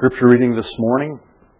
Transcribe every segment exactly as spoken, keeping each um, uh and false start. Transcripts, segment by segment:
Scripture reading this morning,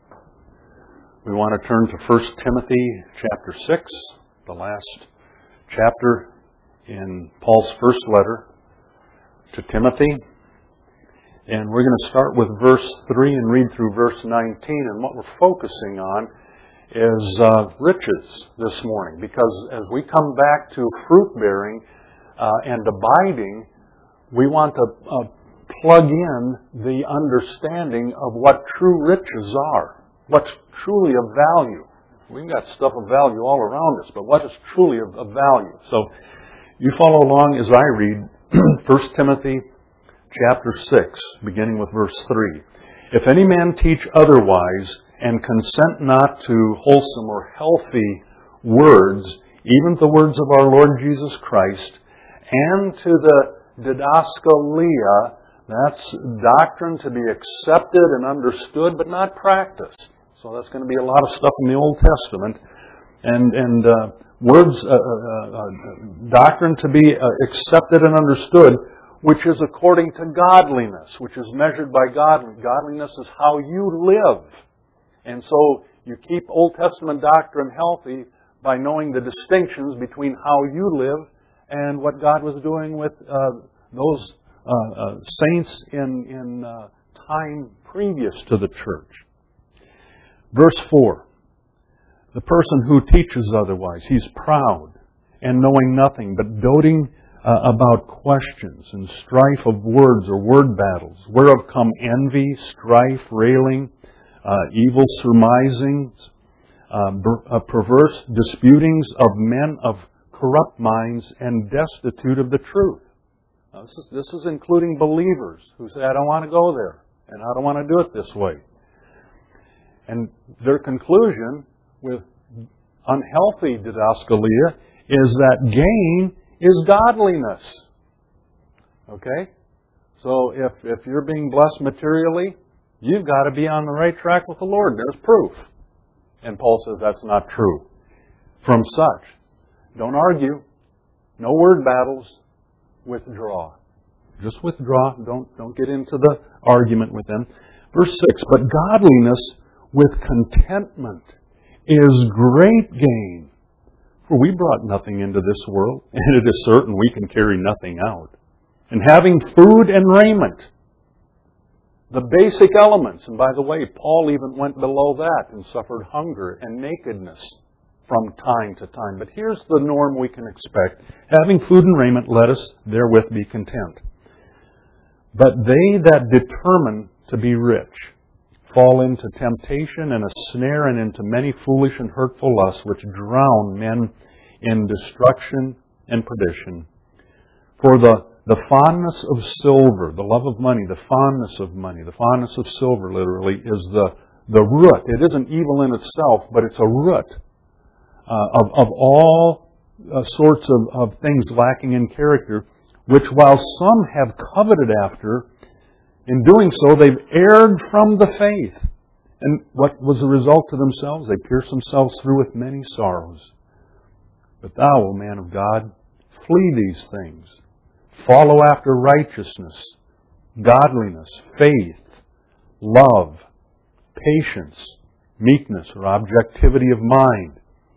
we want to turn to First Timothy chapter six, the last chapter in Paul's first letter to Timothy. And we're going to start with verse three and read through verse nineteen. And what we're focusing on is uh, riches this morning. Because as we come back to fruit-bearing uh, and abiding, we want to uh, plug in the understanding of what true riches are. What's truly of value. We've got stuff of value all around us, but what is truly of, of value? So you follow along as I read First Timothy chapter six, beginning with verse three. If any man teach otherwise, and consent not to wholesome or healthy words, even the words of our Lord Jesus Christ, and to the didaskalia, that's doctrine to be accepted and understood, but not practiced. So that's going to be a lot of stuff in the Old Testament. And and uh, words, uh, uh, uh, doctrine to be uh, accepted and understood, which is according to godliness, which is measured by God. Godliness is how you live. And so you keep Old Testament doctrine healthy by knowing the distinctions between how you live and what God was doing with uh, those uh, uh, saints in, in uh, time previous to the church. Verse four. The person who teaches otherwise, he's proud and knowing nothing, but doting uh, about questions and strife of words or word battles, whereof come envy, strife, railing, uh, evil surmisings, uh, ber- uh, perverse disputings of men of corrupt minds and destitute of the truth. Now, this is, this is including believers who say, I don't want to go there, and I don't want to do it this way. And their conclusion with unhealthy didaskalia is that gain is godliness. Okay? So if, if you're being blessed materially, you've got to be on the right track with the Lord. There's proof. And Paul says that's not true. From such, don't argue. No word battles. Withdraw. Just withdraw. Don't, don't get into the argument with them. Verse six, but godliness with contentment is great gain. For we brought nothing into this world, and it is certain we can carry nothing out. And having food and raiment, the basic elements, and by the way, Paul even went below that and suffered hunger and nakedness from time to time. But here's the norm we can expect. Having food and raiment, let us therewith be content. But they that determine to be rich fall into temptation and a snare and into many foolish and hurtful lusts, which drown men in destruction and perdition. For the, the fondness of silver, the love of money, the fondness of money, the fondness of silver literally is the, the root. It isn't evil in itself, but it's a root uh, of, of all uh, sorts of, of things lacking in character, which while some have coveted after, in doing so, they've erred from the faith. And what was the result to themselves? They pierced themselves through with many sorrows. But thou, O man of God, flee these things. Follow after righteousness, godliness, faith, love, patience, meekness, or objectivity of mind.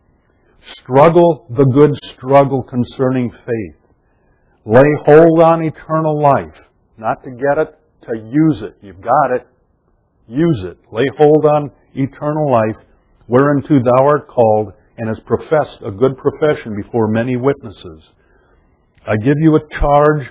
Struggle the good struggle concerning faith. Lay hold on eternal life, not to get it, to use it. You've got it. Use it. Lay hold on eternal life, whereunto thou art called, and hast professed a good profession before many witnesses. I give you a charge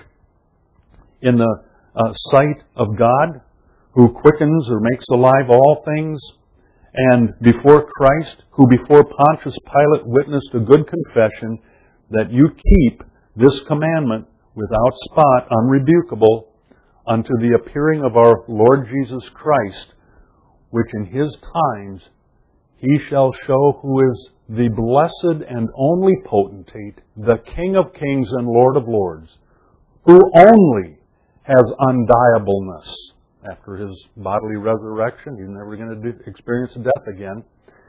in the uh, sight of God, who quickens or makes alive all things, and before Christ, who before Pontius Pilate witnessed a good confession, that you keep this commandment without spot, unrebukable, unto the appearing of our Lord Jesus Christ, which in His times He shall show who is the blessed and only potentate, the King of kings and Lord of lords, who only has undiableness. After His bodily resurrection, He's never going to do, experience death again.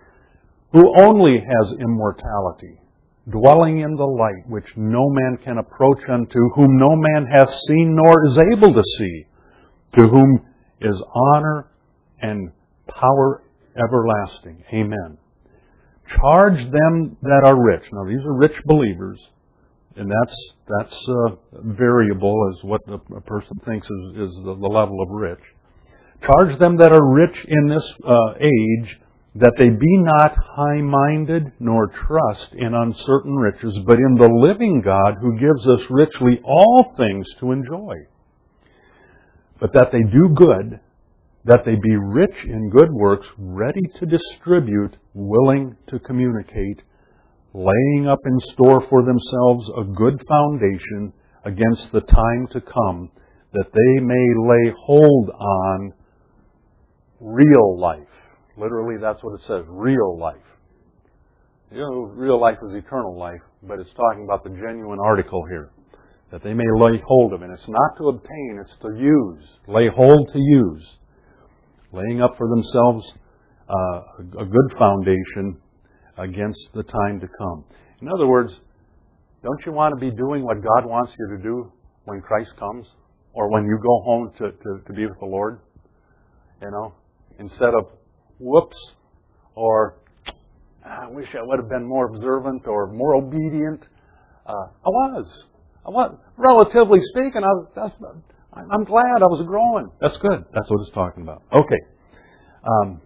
Who only has immortality, dwelling in the light which no man can approach unto, whom no man hath seen nor is able to see, to whom is honor and power everlasting. Amen. Charge them that are rich. Now, these are rich believers, and that's that's uh, variable as what a person thinks is, is the, the level of rich. Charge them that are rich in this uh, age, that they be not high-minded, nor trust in uncertain riches, but in the living God who gives us richly all things to enjoy. But that they do good, that they be rich in good works, ready to distribute, willing to communicate, laying up in store for themselves a good foundation against the time to come, that they may lay hold on real life. Literally, that's what it says, real life. You know, real life is eternal life, but it's talking about the genuine article here, that they may lay hold of it. It's not to obtain, it's to use. Lay hold to use. Laying up for themselves uh, a good foundation against the time to come. In other words, don't you want to be doing what God wants you to do when Christ comes? Or when you go home to, to, to be with the Lord? You know? Instead of, whoops, or I wish I would have been more observant or more obedient. Uh, I was. I was. Relatively speaking, I was, that's, I'm glad I was growing. That's good. That's what it's talking about. Okay. Um,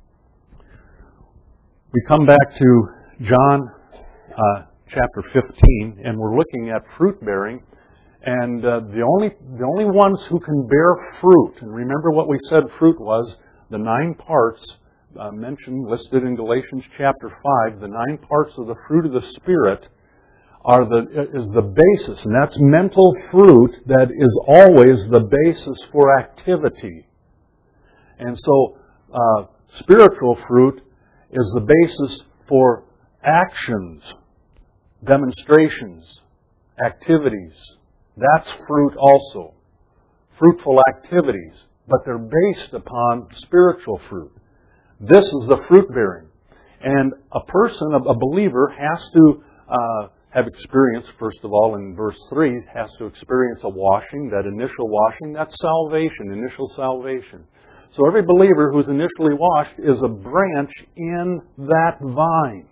we come back to John uh, chapter fifteen, and we're looking at fruit bearing. And uh, the only the only ones who can bear fruit, and remember what we said fruit was, the nine parts uh, mentioned, listed in Galatians chapter five, the nine parts of the fruit of the Spirit are the is the basis, and that's mental fruit that is always the basis for activity. And so uh, spiritual fruit is the basis for actions, demonstrations, activities. That's fruit also. Fruitful activities, but they're based upon spiritual fruit. This is the fruit bearing. And a person, a believer, has to uh, have experienced, first of all, in verse three, has to experience a washing, that initial washing. That's salvation, initial salvation. So every believer who's initially washed is a branch in that vine.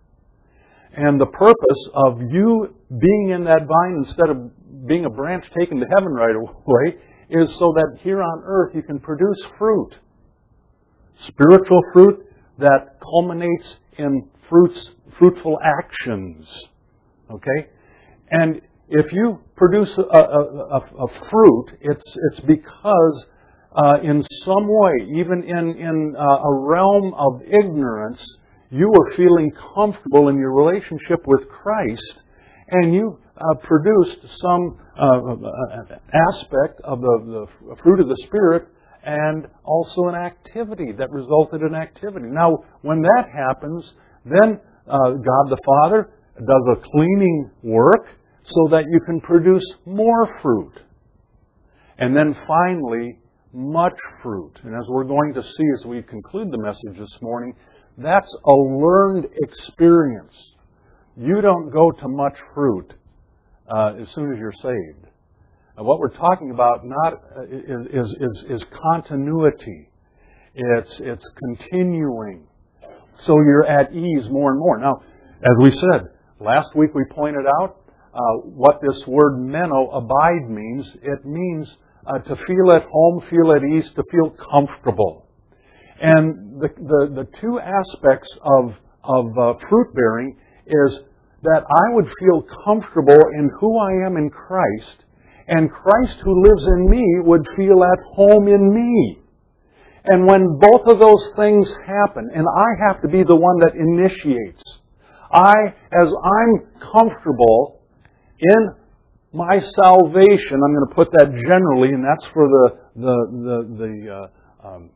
And the purpose of you being in that vine instead of being a branch taken to heaven right away is so that here on earth you can produce fruit. Spiritual fruit that culminates in fruits, fruitful actions. Okay? And if you produce a, a, a, a fruit, it's, it's because uh, in some way, even in, in uh, a realm of ignorance, you were feeling comfortable in your relationship with Christ, and you uh, produced some uh, aspect of the, the fruit of the Spirit and also an activity that resulted in activity. Now, when that happens, then uh, God the Father does a cleaning work so that you can produce more fruit. And then finally, much fruit. And as we're going to see as we conclude the message this morning, that's a learned experience. You don't go to much fruit uh, as soon as you're saved. And what we're talking about not uh, is, is, is, is continuity. It's, it's continuing. So you're at ease more and more. Now, as we said, last week we pointed out uh, what this word meno, abide, means. It means uh, to feel at home, feel at ease, to feel comfortable. And the, the, the two aspects of, of uh, fruit bearing is that I would feel comfortable in who I am in Christ, and Christ who lives in me would feel at home in me. And when both of those things happen, and I have to be the one that initiates, I, as I'm comfortable in my salvation, I'm going to put that generally, and that's for the the the, the uh, um,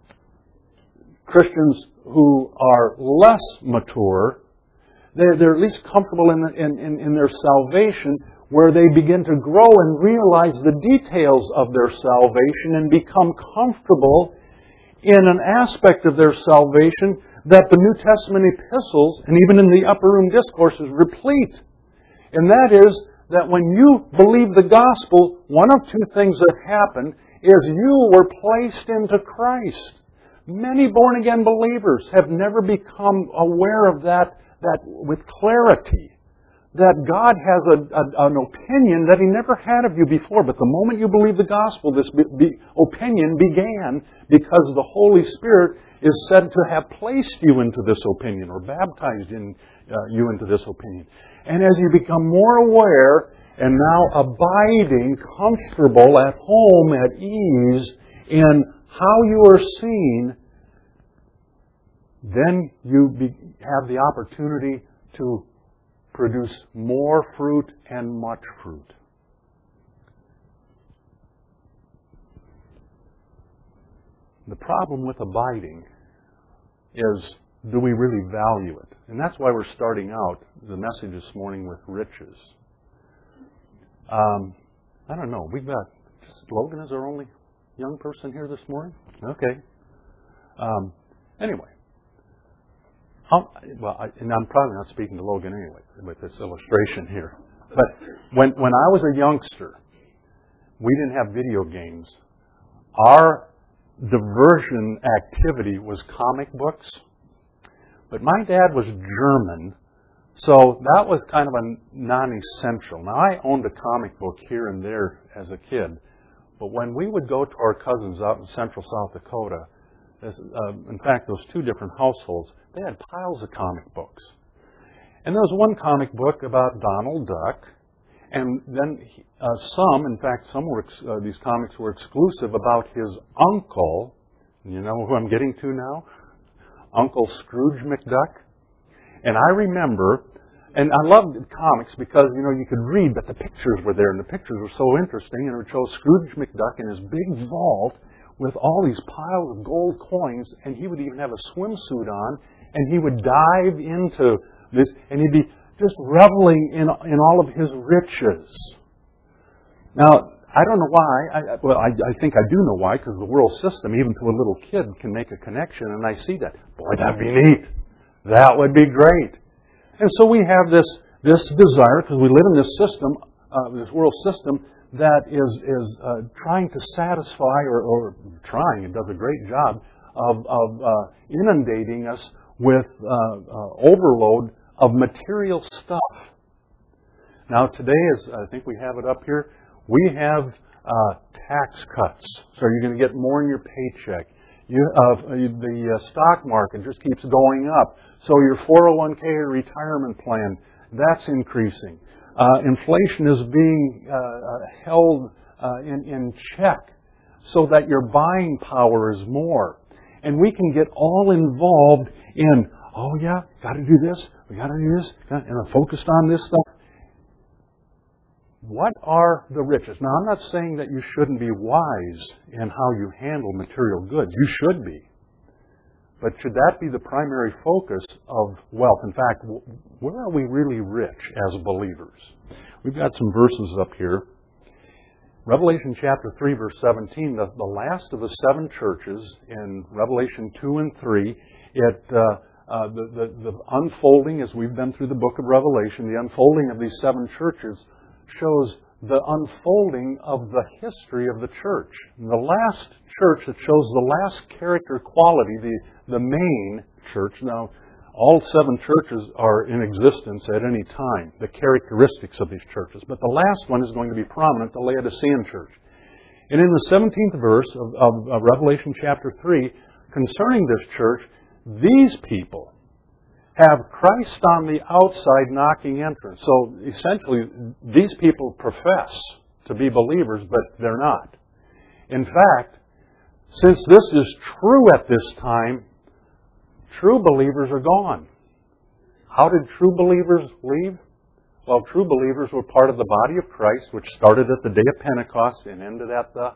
Christians who are less mature. They're, they're at least comfortable in, in, in, in their salvation, where they begin to grow and realize the details of their salvation and become comfortable in an aspect of their salvation that the New Testament epistles and even in the upper room discourses replete. And that is that when you believe the gospel, one of two things that happen is you were placed into Christ. Many born-again believers have never become aware of that, that with clarity. That God has a, a, an opinion that He never had of you before. But the moment you believe the gospel, this be, be, opinion began because the Holy Spirit is said to have placed you into this opinion or baptized in, uh, you into this opinion. And as you become more aware and now abiding, comfortable, at home, at ease in how you are seen, then you be, have the opportunity to produce more fruit and much fruit. The problem with abiding is, do we really value it? And that's why we're starting out the message this morning with riches. Um, I don't know. We've got, just Logan is our only young person here this morning? Okay. Um, anyway. I'll, well, I, and I'm probably not speaking to Logan anyway with this illustration here. But when when I was a youngster, we didn't have video games. Our diversion activity was comic books. But my dad was German, so that was kind of a non-essential. Now, I owned a comic book here and there as a kid. But when we would go to our cousins out in central South Dakota, Uh, in fact, those two different households, they had piles of comic books. And there was one comic book about Donald Duck, and then uh, some, in fact, some were ex- uh, these comics were exclusive about his uncle. You know who I'm getting to now? Uncle Scrooge McDuck. And I remember, and I loved comics because, you know, you could read, but the pictures were there, and the pictures were so interesting, and it would show Scrooge McDuck in his big vault with all these piles of gold coins, and he would even have a swimsuit on, and he would dive into this, and he'd be just reveling in in all of his riches. Now, I don't know why. I, well, I, I think I do know why, because the world system, even to a little kid, can make a connection, and I see that. Boy, that'd be neat. That would be great. And so we have this this desire, because we live in this system, uh, this world system, that is is uh, trying to satisfy, or, or trying, it does a great job, of, of uh, inundating us with uh, uh, overload of material stuff. Now today, is I think we have it up here, we have uh, tax cuts. So you're going to get more in your paycheck. You, uh, the uh, stock market just keeps going up. So your four oh one k or retirement plan, that's increasing. Uh, inflation is being uh, held uh, in, in check so that your buying power is more. And we can get all involved in, oh yeah, got to do this, we got to do this, and I'm focused on this stuff. What are the riches? Now, I'm not saying that you shouldn't be wise in how you handle material goods. You should be. But should that be the primary focus of wealth? In fact, where are we really rich as believers? We've got some verses up here. Revelation chapter three, verse seventeen, the, the last of the seven churches in Revelation two and three, it, uh, uh, the, the, the unfolding, as we've been through the book of Revelation, the unfolding of these seven churches shows the unfolding of the history of the church. And the last church that shows the last character quality, the, the main church. Now, all seven churches are in existence at any time, the characteristics of these churches. But the last one is going to be prominent, the Laodicean church. And in the seventeenth verse of, of, of Revelation chapter three, concerning this church, these people have Christ on the outside knocking entrance. So essentially, these people profess to be believers, but they're not. In fact, since this is true at this time, true believers are gone. How did true believers leave? Well, true believers were part of the body of Christ, which started at the day of Pentecost and ended at the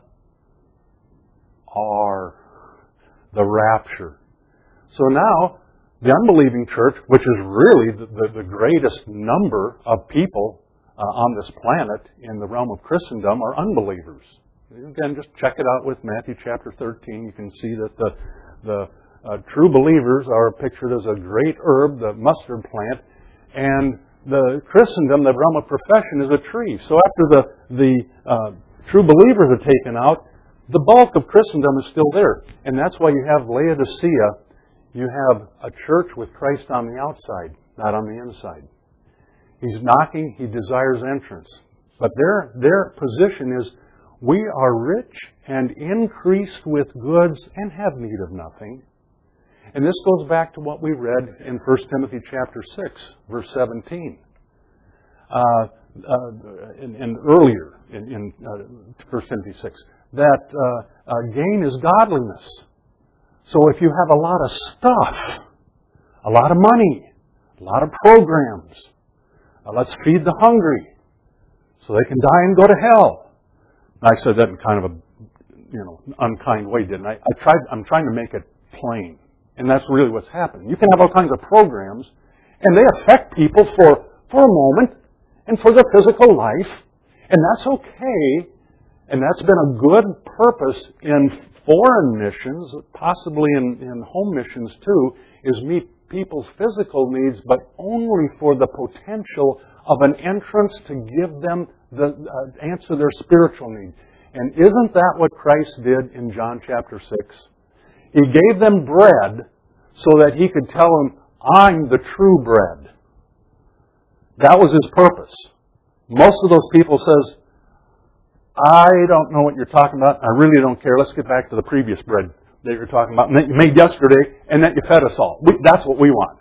R, the rapture. So now, the unbelieving church, which is really the, the, the greatest number of people uh, on this planet in the realm of Christendom, are unbelievers. Again, just check it out with Matthew chapter thirteen. You can see that the, the uh, true believers are pictured as a great herb, the mustard plant, and the Christendom, the realm of profession, is a tree. So after the, the uh, true believers are taken out, the bulk of Christendom is still there. And that's why you have Laodicea. You have a church with Christ on the outside, not on the inside. He's knocking. He desires entrance. But their, their position is, we are rich and increased with goods and have need of nothing. And this goes back to what we read in First Timothy chapter six, verse seventeen. Uh, uh, and, and earlier in, in uh, First Timothy six, that uh, uh, gain is godliness. So if you have a lot of stuff, a lot of money, a lot of programs, uh, let's feed the hungry so they can die and go to hell. And I said that in kind of a you know unkind way, didn't I? I tried. I'm trying to make it plain, and that's really what's happening. You can have all kinds of programs, and they affect people for for a moment and for their physical life, and that's okay. And that's been a good purpose in foreign missions, possibly in, in home missions too, is meet people's physical needs, but only for the potential of an entrance to give them the uh, answer their spiritual need. And isn't that what Christ did in John chapter six? He gave them bread so that He could tell them, I'm the true bread. That was His purpose. Most of those people says, I don't know what you're talking about. I really don't care. Let's get back to the previous bread that you're talking about, and that you made yesterday, and that you fed us all. We, that's what we want.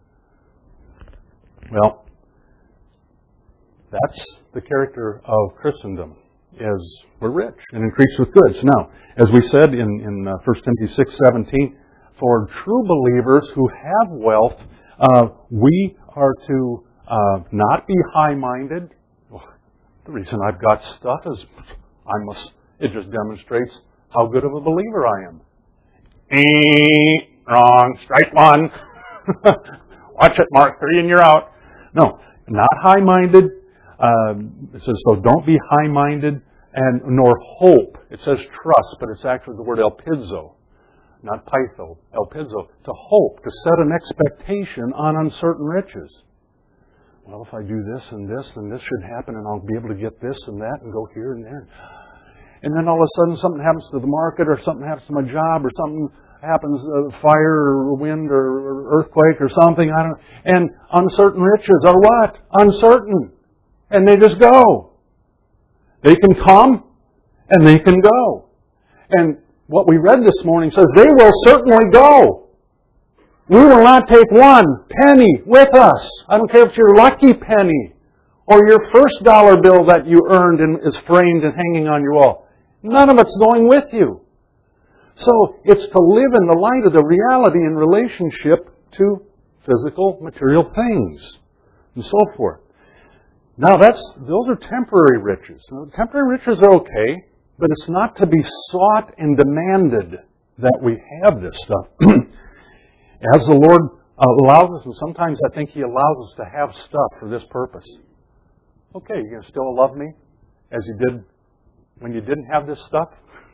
Well, that's the character of Christendom, is we're rich and increased with goods. Now, as we said in, in uh, First Timothy six seventeen, for true believers who have wealth, uh, we are to uh, not be high-minded. The reason I've got stuff is I must. It just demonstrates how good of a believer I am. Eh, wrong. Strike one. Watch it, Mark three, and you're out. No, not high-minded. Um, it says so. Don't be high-minded, and nor hope. It says trust, but it's actually the word elpizo, not pytho. Elpizo, to hope, to set an expectation on uncertain riches. Well, if I do this and this, then this should happen, and I'll be able to get this and that and go here and there. And then all of a sudden something happens to the market, or something happens to my job, or something happens, uh, fire or wind or earthquake or something. I don't know. And uncertain riches are what? Uncertain. And they just go. They can come and they can go. And what we read this morning says they will certainly go. We will not take one penny with us. I don't care if it's your lucky penny or your first dollar bill that you earned and is framed and hanging on your wall. None of it's going with you. So it's to live in the light of the reality in relationship to physical, material things and so forth. Now that's those are temporary riches. Now, temporary riches are okay, but it's not to be sought and demanded that we have this stuff. As the Lord allows us, and sometimes I think He allows us to have stuff for this purpose. Okay, you're going to still love me as you did when you didn't have this stuff?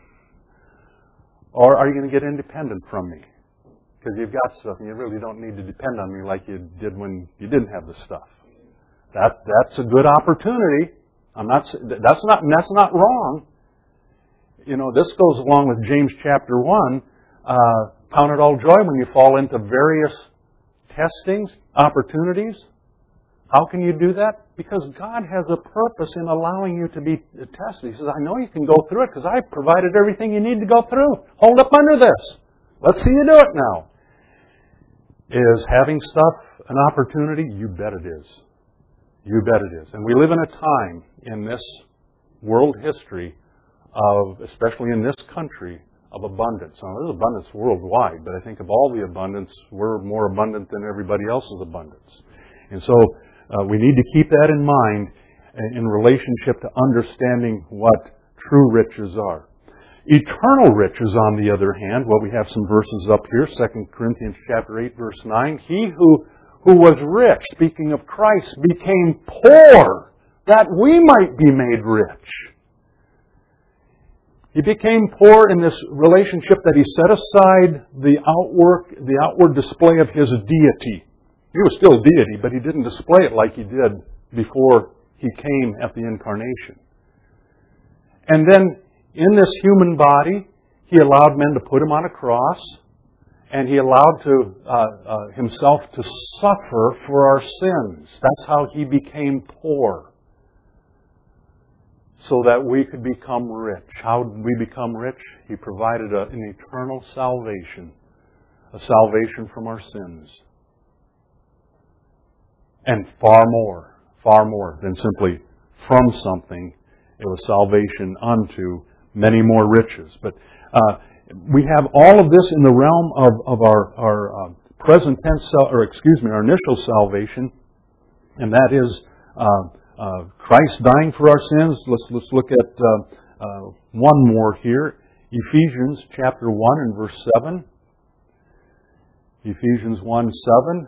Or are you going to get independent from me? Because you've got stuff and you really don't need to depend on me like you did when you didn't have the stuff. That that's a good opportunity. I'm not that's not that's not wrong. You know, this goes along with James chapter one. Uh, count it all joy when you fall into various testings, opportunities. How can you do that? Because God has a purpose in allowing you to be tested. He says, I know you can go through it because I provided everything you need to go through. Hold up under this. Let's see you do it now. Is having stuff an opportunity? You bet it is. You bet it is. And we live in a time in this world history of, especially in this country, of abundance. Now, there's abundance worldwide, but I think of all the abundance, we're more abundant than everybody else's abundance. And so uh, we need to keep that in mind in relationship to understanding what true riches are. Eternal riches, on the other hand, well, we have some verses up here, Second Corinthians chapter eight, verse nine. He who, who was rich, speaking of Christ, became poor, that we might be made rich. He became poor in this relationship that He set aside the outward, the outward display of His deity. He was still deity, but He didn't display it like He did before He came at the incarnation. And then in this human body, He allowed men to put Him on a cross, and He allowed to, uh, uh, Himself to suffer for our sins. That's how He became poor, so that we could become rich. How did we become rich? He provided a, an eternal salvation, a salvation from our sins. And far more, far more than simply from something. It was salvation unto many more riches. But uh, we have all of this in the realm of, of our, our uh, present tense, or excuse me, our initial salvation, and that is uh, uh, Christ dying for our sins. Let's let's look at uh, uh, one more here, Ephesians chapter one and verse seven. Ephesians one seven.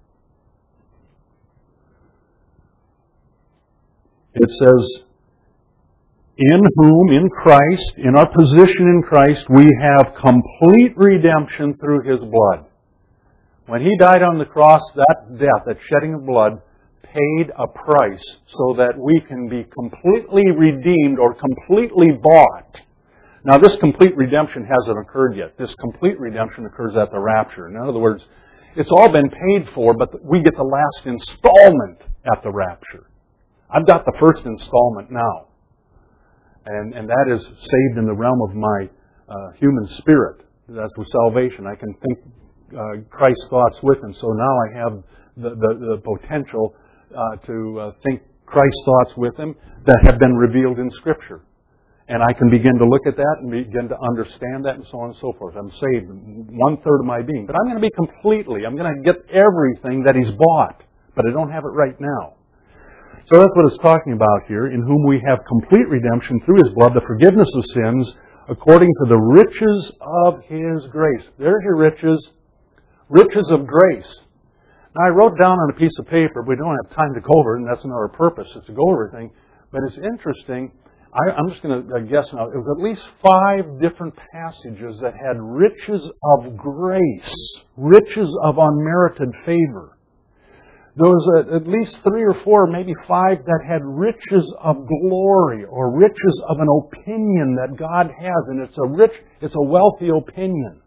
It says, in whom, in Christ, in our position in Christ, we have complete redemption through His blood. When He died on the cross, that death, that shedding of blood, paid a price so that we can be completely redeemed or completely bought. Now, this complete redemption hasn't occurred yet. This complete redemption occurs at the rapture. In other words, it's all been paid for, but we get the last installment at the rapture. I've got the first installment now. And, and that is saved in the realm of my uh, human spirit. That's with salvation. I can think uh, Christ's thoughts with Him. So now I have the, the, the potential uh, to uh, think Christ's thoughts with Him that have been revealed in Scripture. And I can begin to look at that and begin to understand that and so on and so forth. I'm saved one-third of my being. But I'm going to be completely, I'm going to get everything that He's bought. But I don't have it right now. So that's what it's talking about here, in whom we have complete redemption through His blood, the forgiveness of sins, according to the riches of His grace. There's your riches, riches of grace. Now, I wrote down on a piece of paper, we don't have time to go over it, and that's not our purpose, it's to go over everything, but it's interesting. I, I'm just going to guess now, it was at least five different passages that had riches of grace, riches of unmerited favor. There was at least three or four, maybe five, that had riches of glory or riches of an opinion that God has. And it's a rich, it's a wealthy opinion.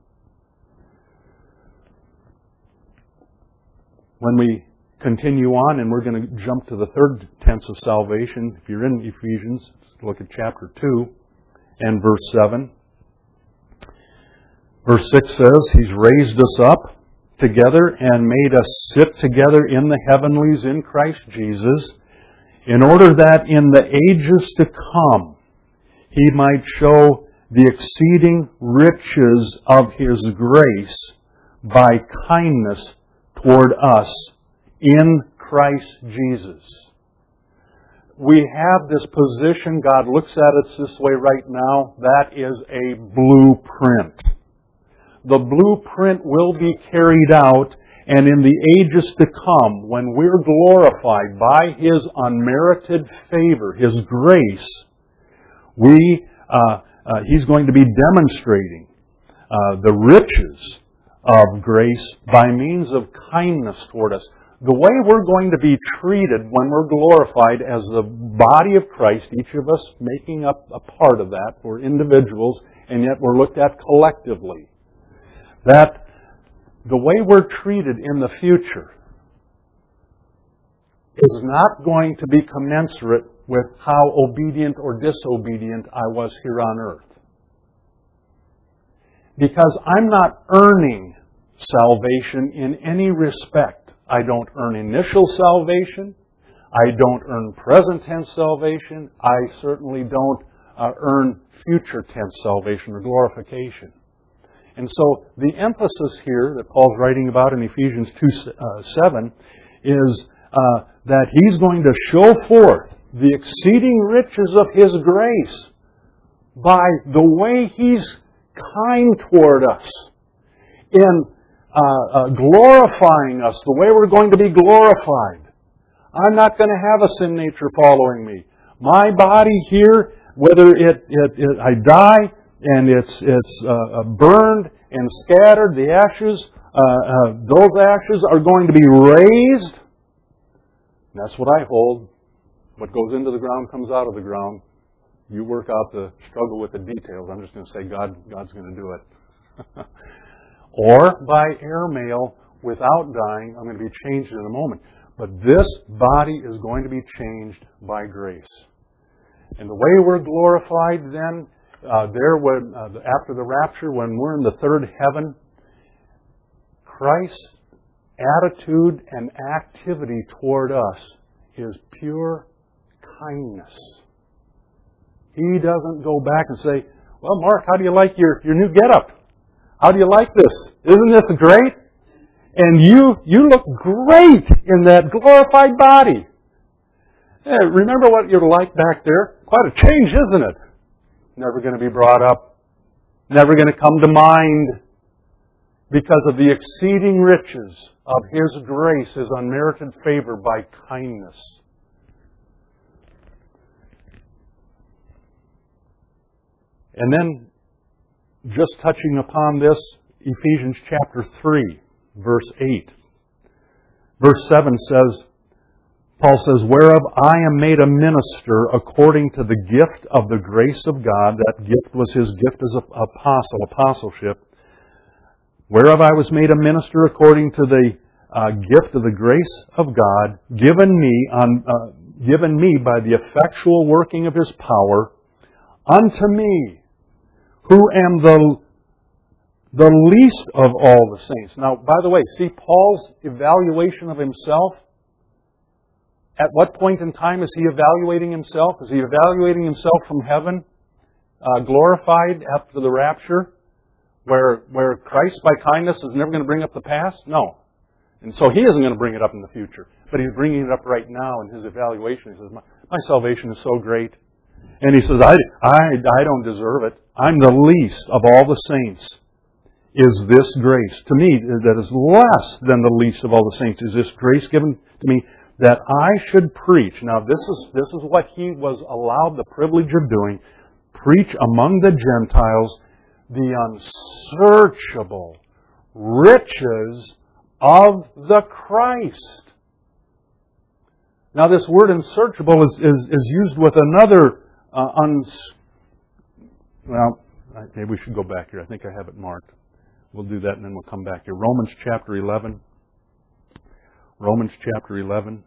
When we continue on, and we're going to jump to the third tense of salvation. If you're in Ephesians, let's look at chapter two and verse seven. Verse six says, He's raised us up together and made us sit together in the heavenlies in Christ Jesus, in order that in the ages to come He might show the exceeding riches of His grace by kindness toward us in Christ Jesus. We have this position, God looks at us this way right now, that is a blueprint. The blueprint will be carried out, and in the ages to come, when we're glorified by His unmerited favor, His grace, we uh, uh, He's going to be demonstrating uh, the riches of grace by means of kindness toward us. The way we're going to be treated when we're glorified as the body of Christ, each of us making up a part of that, we're individuals, and yet we're looked at collectively. That the way we're treated in the future is not going to be commensurate with how obedient or disobedient I was here on earth. Because I'm not earning salvation in any respect. I don't earn initial salvation. I don't earn present tense salvation. I certainly don't uh, earn future tense salvation or glorification. And so the emphasis here that Paul's writing about in Ephesians two seven is uh, that He's going to show forth the exceeding riches of His grace by the way He's kind toward us in uh, uh, glorifying us, the way we're going to be glorified. I'm not going to have a sin nature following me. My body here, whether it, it, it I die, and it's it's uh, burned and scattered. The ashes, uh, uh, those ashes are going to be raised. And that's what I hold. What goes into the ground comes out of the ground. you work out the struggle with the details. I'm just going to say God, God's going to do it. Or by airmail without dying, I'm going to be changed in a moment. But this body is going to be changed by grace. And the way we're glorified then, uh, there when, uh, after the rapture, when we're in the third heaven, Christ's attitude and activity toward us is pure kindness. He doesn't go back and say, well, Mark, how do you like your, your new getup? How do you like this? Isn't this great? And you you look great in that glorified body. Hey, remember what you're like back there? Quite a change, isn't it? Never going to be brought up. Never going to come to mind. Because of the exceeding riches of His grace, His unmerited favor by kindness. And then, just touching upon this, Ephesians chapter three, verse eight. Verse seven says, Paul says, whereof I am made a minister according to the gift of the grace of God. That gift was his gift as an apostle, apostleship. Whereof I was made a minister according to the uh, gift of the grace of God, given me on uh, given me by the effectual working of His power, unto me, who am the the least of all the saints. Now, by the way, see Paul's evaluation of himself. At what point in time is he evaluating himself? Is he evaluating himself from heaven, uh, glorified after the rapture? Where where Christ, by kindness, is never going to bring up the past? No. And so He isn't going to bring it up in the future. But He's bringing it up right now in His evaluation. He says, my, my salvation is so great. And He says, I, I, I don't deserve it. I'm the least of all the saints. Is this grace? To me, that is less than the least of all the saints. Is this grace given to me that I should preach? Now, this is, this is what he was allowed the privilege of doing. Preach among the Gentiles the unsearchable riches of the Christ. Now, this word unsearchable is, is, is used with another uh, uns... Well, maybe we should go back here. I think I have it marked. We'll do that and then we'll come back here. Romans chapter eleven. Romans chapter eleven.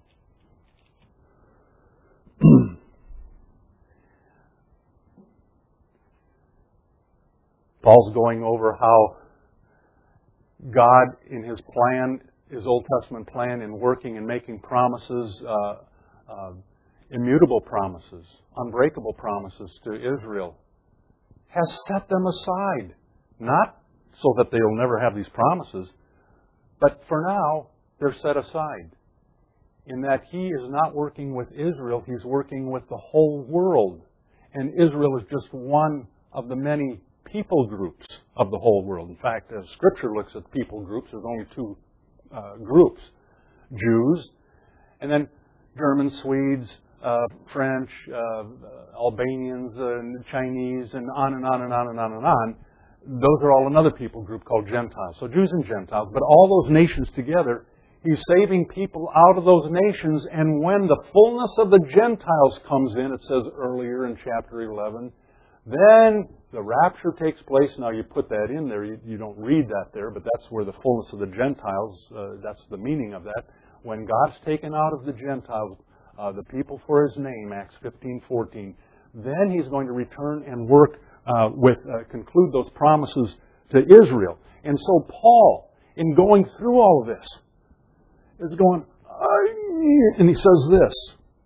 Paul's going over how God, in His plan, His Old Testament plan, in working and making promises, uh, uh, immutable promises, unbreakable promises to Israel, has set them aside. Not so that they'll never have these promises, but for now, they're set aside. In that He is not working with Israel, He's working with the whole world. And Israel is just one of the many people groups of the whole world. In fact, as Scripture looks at people groups, there's only two uh, groups. Jews, and then Germans, Swedes, uh, French, uh, Albanians, and Chinese, and on and on and on and on and on. Those are all another people group called Gentiles. So Jews and Gentiles, but all those nations together, He's saving people out of those nations, and when the fullness of the Gentiles comes in, it says earlier in chapter eleven, then the rapture takes place. Now you put that in there, you, you don't read that there, but that's where the fullness of the Gentiles, uh, that's the meaning of that. When God's taken out of the Gentiles, uh, the people for His name, Acts fifteen fourteen, then He's going to return and work uh, with, uh, conclude those promises to Israel. And so Paul, in going through all of this, is going, and he says this,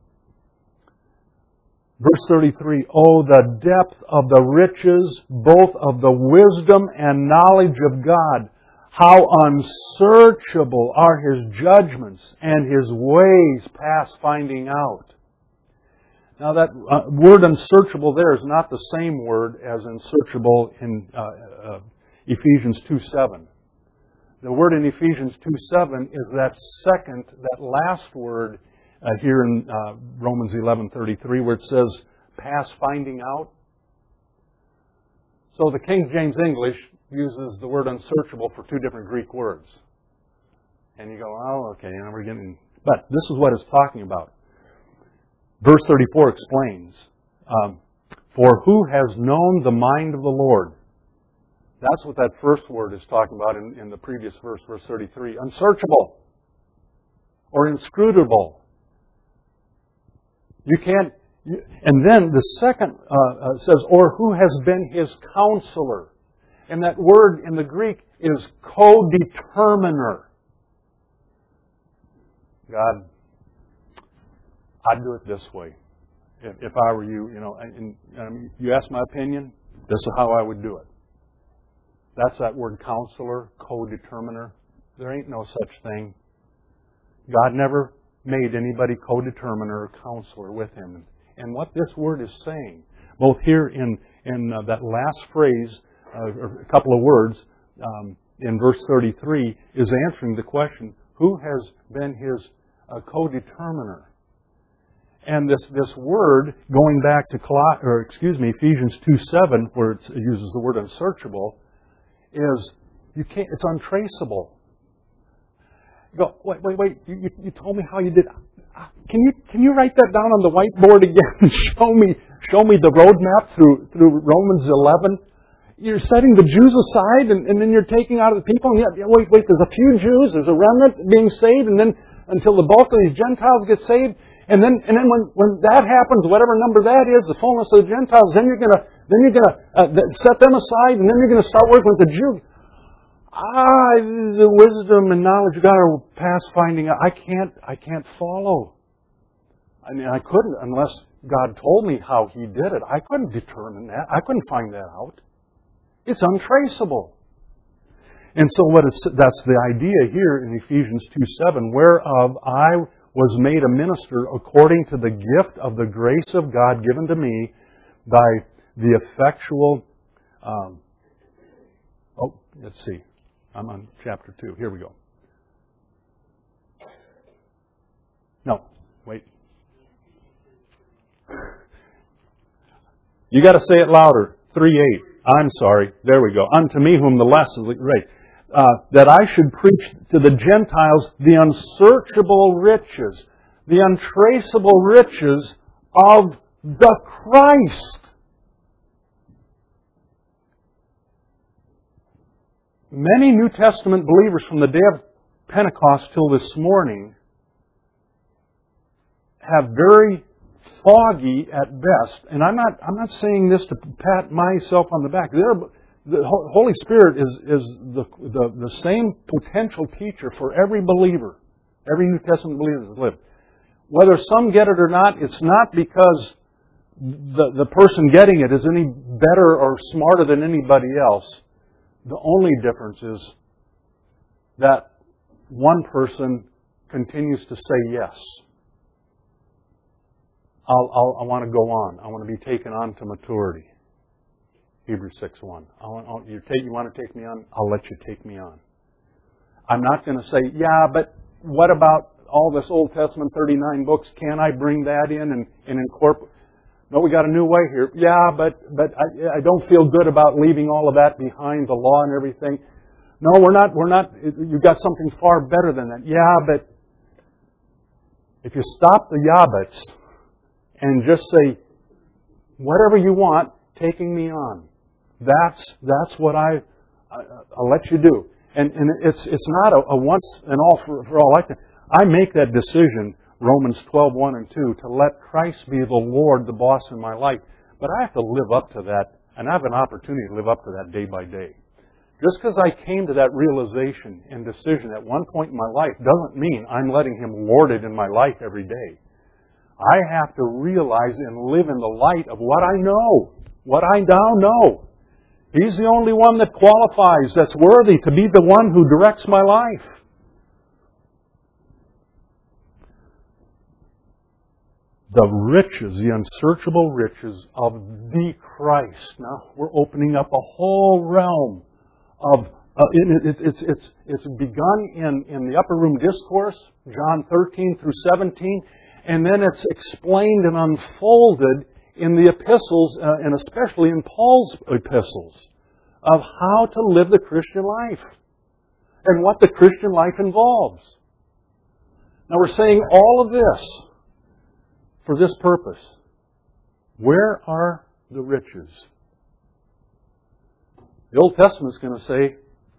verse thirty-three, oh, the depth of the riches, both of the wisdom and knowledge of God. How unsearchable are His judgments and His ways past finding out. Now that uh, word unsearchable there is not the same word as unsearchable in uh, uh, Ephesians two seven. The word in Ephesians two seven is that second, that last word uh, here in uh, Romans eleven thirty-three, where it says, past finding out. So the King James English uses the word unsearchable for two different Greek words. And you go, oh, okay, now we're getting... But this is what it's talking about. Verse thirty-four explains, um, For who has known the mind of the Lord? That's what that first word is talking about in, in the previous verse, verse thirty-three. Unsearchable or inscrutable. You can't. You, and then the second uh, uh, says, or who has been his counselor. And that word in the Greek is co-determiner. God, I'd do it this way. If, if I were you, you know, and, and you ask my opinion, this is how I would do it. That's that word counselor, co-determiner. There ain't no such thing. God never made anybody co-determiner or counselor with Him. And what this word is saying, both here in, in uh, that last phrase, uh, or a couple of words, um, in verse thirty-three, is answering the question, who has been His uh, co-determiner? And this, this word, going back to Col- or excuse me, Ephesians two seven, where it uses the word unsearchable, is you can't. It's untraceable. You go, wait, wait, wait. You, you, you told me how you did. Can you can you write that down on the whiteboard again and show me show me the roadmap through through Romans eleven? You're setting the Jews aside, and, and then you're taking out of the people. And yeah, wait, wait. There's a few Jews. There's a remnant being saved, and then until the bulk of these Gentiles get saved, and then and then when, when that happens, whatever number that is, the fullness of the Gentiles, then you're gonna then you're gonna uh, set them aside, and then you're gonna start working with the Jews. Ah, the wisdom and knowledge of God are past finding out. I can't, I can't follow. I mean, I couldn't unless God told me how He did it. I couldn't determine that. I couldn't find that out. It's untraceable. And so what it's, that's the idea here in Ephesians two seven, whereof I was made a minister according to the gift of the grace of God given to me by the effectual... Um, oh, let's see. I'm on chapter two. Here we go. No, wait. You got to say it louder. three eight. I'm sorry. There we go. Unto me whom the less is right. Uh, that I should preach to the Gentiles the unsearchable riches, the untraceable riches of the Christ. Many New Testament believers from the day of Pentecost till this morning have very foggy at best, and I'm not I'm not saying this to pat myself on the back. They're, the Holy Spirit is, is the, the, the same potential teacher for every believer, every New Testament believer that's lived. Whether some get it or not, it's not because the, the person getting it is any better or smarter than anybody else. The only difference is that one person continues to say yes. I'll, I'll, I want to go on. I want to be taken on to maturity. Hebrews six one. I want, you, take, you want to take me on? I'll let you take me on. I'm not going to say, yeah, but what about all this Old Testament thirty-nine books? Can I bring that in and, and incorporate? No, we got a new way here. Yeah, but but I, I don't feel good about leaving all of that behind, the law and everything. No, we're not. We're not. You've got something far better than that. Yeah, but if you stop the yeah buts and just say whatever you want, taking me on. That's that's what I I'll let you do. And and it's it's not a, a once and all for, for all. I can I make that decision. Romans twelve one and two, to let Christ be the Lord, the boss in my life. But I have to live up to that, and I have an opportunity to live up to that day by day. Just because I came to that realization and decision at one point in my life doesn't mean I'm letting Him lord it in my life every day. I have to realize and live in the light of what I know, what I now know. He's the only one that qualifies, that's worthy to be the one who directs my life. The riches, the unsearchable riches of the Christ. Now we're opening up a whole realm of. Uh, it, it, it's it's it's begun in in the upper room discourse, John thirteen through seventeen, and then it's explained and unfolded in the epistles, uh, and especially in Paul's epistles, of how to live the Christian life and what the Christian life involves. Now we're saying all of this for this purpose. Where are the riches. The Old Testament's going to say,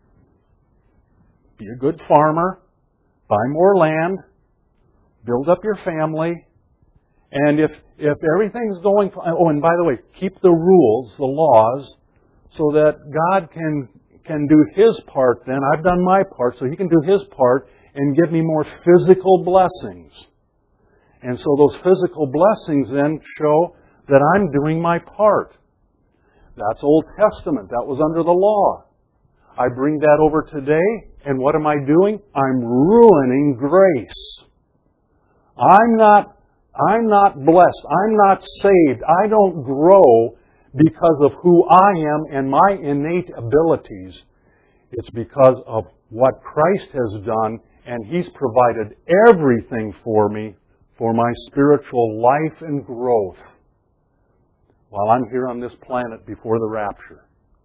be a good farmer, buy more land, build up your family, and if if everything's going... Oh, and by the way, keep the rules, the laws, so that God can can do His part then. I've done my part, so He can do His part and give me more physical blessings. And so those physical blessings then show that I'm doing my part. That's Old Testament. That was under the law. I bring that over today, and what am I doing? I'm ruining grace. I'm not, I'm not blessed. I'm not saved. I don't grow because of who I am and my innate abilities. It's because of what Christ has done, and He's provided everything for me for my spiritual life and growth while I'm here on this planet before the rapture.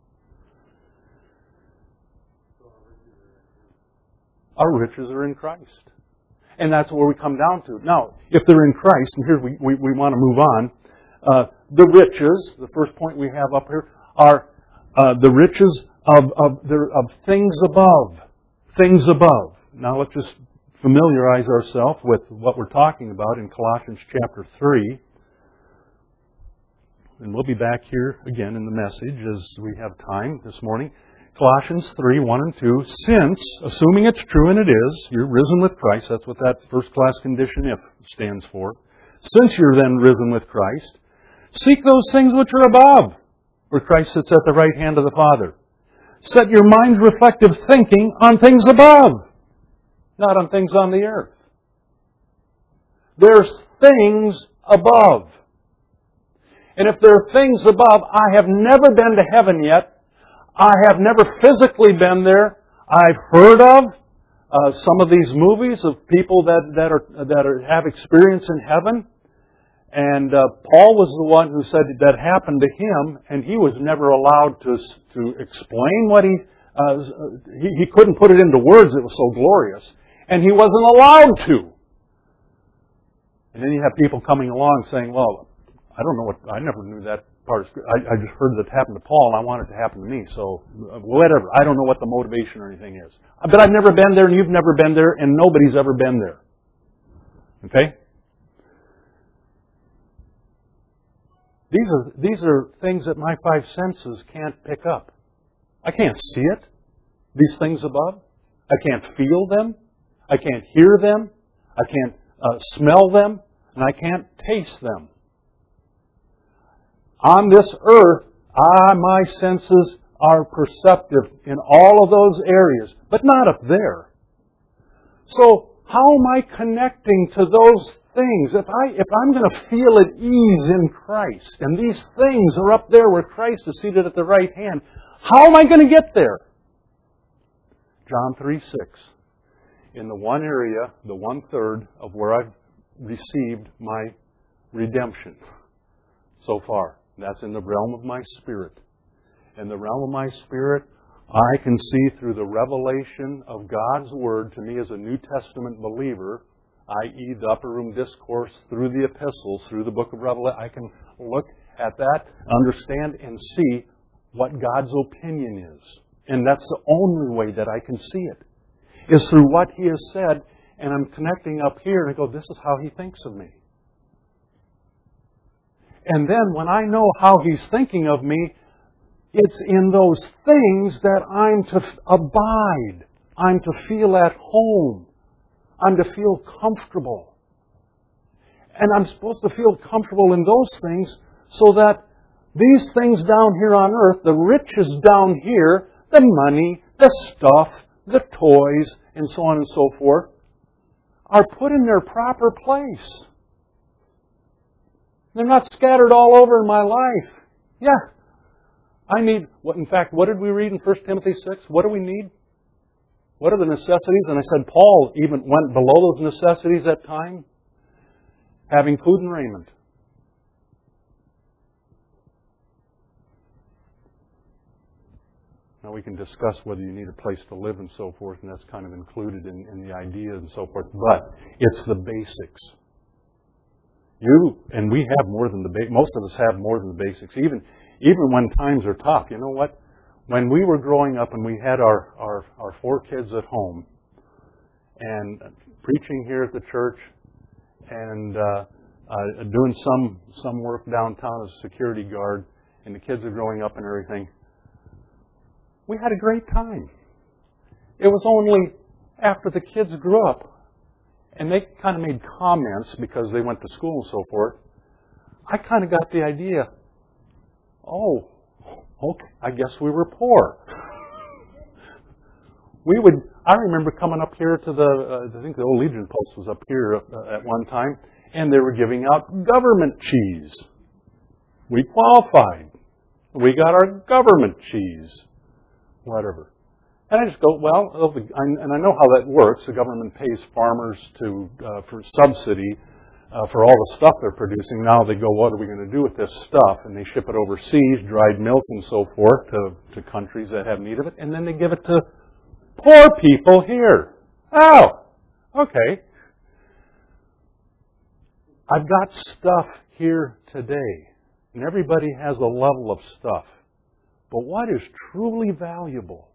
Our riches are in Christ. And that's where we come down to. Now, if they're in Christ, and here we, we, we want to move on, uh, the riches, the first point we have up here, are uh, the riches of, of, of things above. Things above. Now let's just familiarize ourselves with what we're talking about in Colossians chapter three. And we'll be back here again in the message as we have time this morning. Colossians three, one and two. Since, assuming it's true, and it is, you're risen with Christ. That's what that first-class condition if stands for. Since you're then risen with Christ, seek those things which are above, where Christ sits at the right hand of the Father. Set your mind's reflective thinking on things above, not on things on the earth. There's things above. And if there are things above, I have never been to heaven yet. I have never physically been there. I've heard of uh, some of these movies of people that, that are that are, have experience in heaven. And uh, Paul was the one who said that happened to him, and he was never allowed to to explain what he, uh, he he couldn't put it into words. It was so glorious, and he wasn't allowed to. And then you have people coming along saying, "Well, I don't know what I never knew that part. I, I just heard that happened to Paul, and I want it to happen to me. So whatever. I don't know what the motivation or anything is. But I've never been there, and you've never been there, and nobody's ever been there. Okay." These are, these are things that my five senses can't pick up. I can't see it, these things above. I can't feel them. I can't hear them. I can't uh, smell them. And I can't taste them. On this earth, ah, my senses are perceptive in all of those areas, but not up there. So, how am I connecting to those things? If, I, if I'm going to feel at ease in Christ, and these things are up there where Christ is seated at the right hand, how am I going to get there? John three six. In the one area, the one-third of where I've received my redemption so far. That's in the realm of my spirit. In the realm of my spirit, I can see through the revelation of God's Word to me as a New Testament believer, that is the upper room discourse, through the epistles, through the book of Revelation. I can look at that, understand, and see what God's opinion is. And that's the only way that I can see it, is through what He has said, and I'm connecting up here, and I go, this is how He thinks of me. And then when I know how He's thinking of me, it's in those things that I'm to abide. I'm to feel at home. I'm to feel comfortable. And I'm supposed to feel comfortable in those things so that these things down here on earth, the riches down here, the money, the stuff, the toys, and so on and so forth, are put in their proper place. They're not scattered all over in my life. Yeah. I need, what? In fact, what did we read in First Timothy six? What do we need? What are the necessities? And I said Paul even went below those necessities at times. Having food and raiment. Now we can discuss whether you need a place to live and so forth, and that's kind of included in, in the idea and so forth. But it's the basics. You and we have more than the ba- most of us have more than the basics. Even even when times are tough, you know what? When we were growing up and we had our our, our four kids at home, and preaching here at the church, and uh, uh, doing some some work downtown as a security guard, and the kids are growing up and everything, we had a great time. It was only after the kids grew up, and they kind of made comments because they went to school and so forth, I kind of got the idea, oh, okay, I guess we were poor. We would, I remember coming up here to the, uh, I think the old Legion Post was up here uh, at one time, and they were giving out government cheese. We qualified. We got our government cheese. Whatever. And I just go, well, and I know how that works. The government pays farmers to uh, for subsidy uh, for all the stuff they're producing. Now they go, what are we going to do with this stuff? And they ship it overseas, dried milk and so forth, to, to countries that have need of it. And then they give it to poor people here. Oh, okay. I've got stuff here today. And everybody has a level of stuff. But what is truly valuable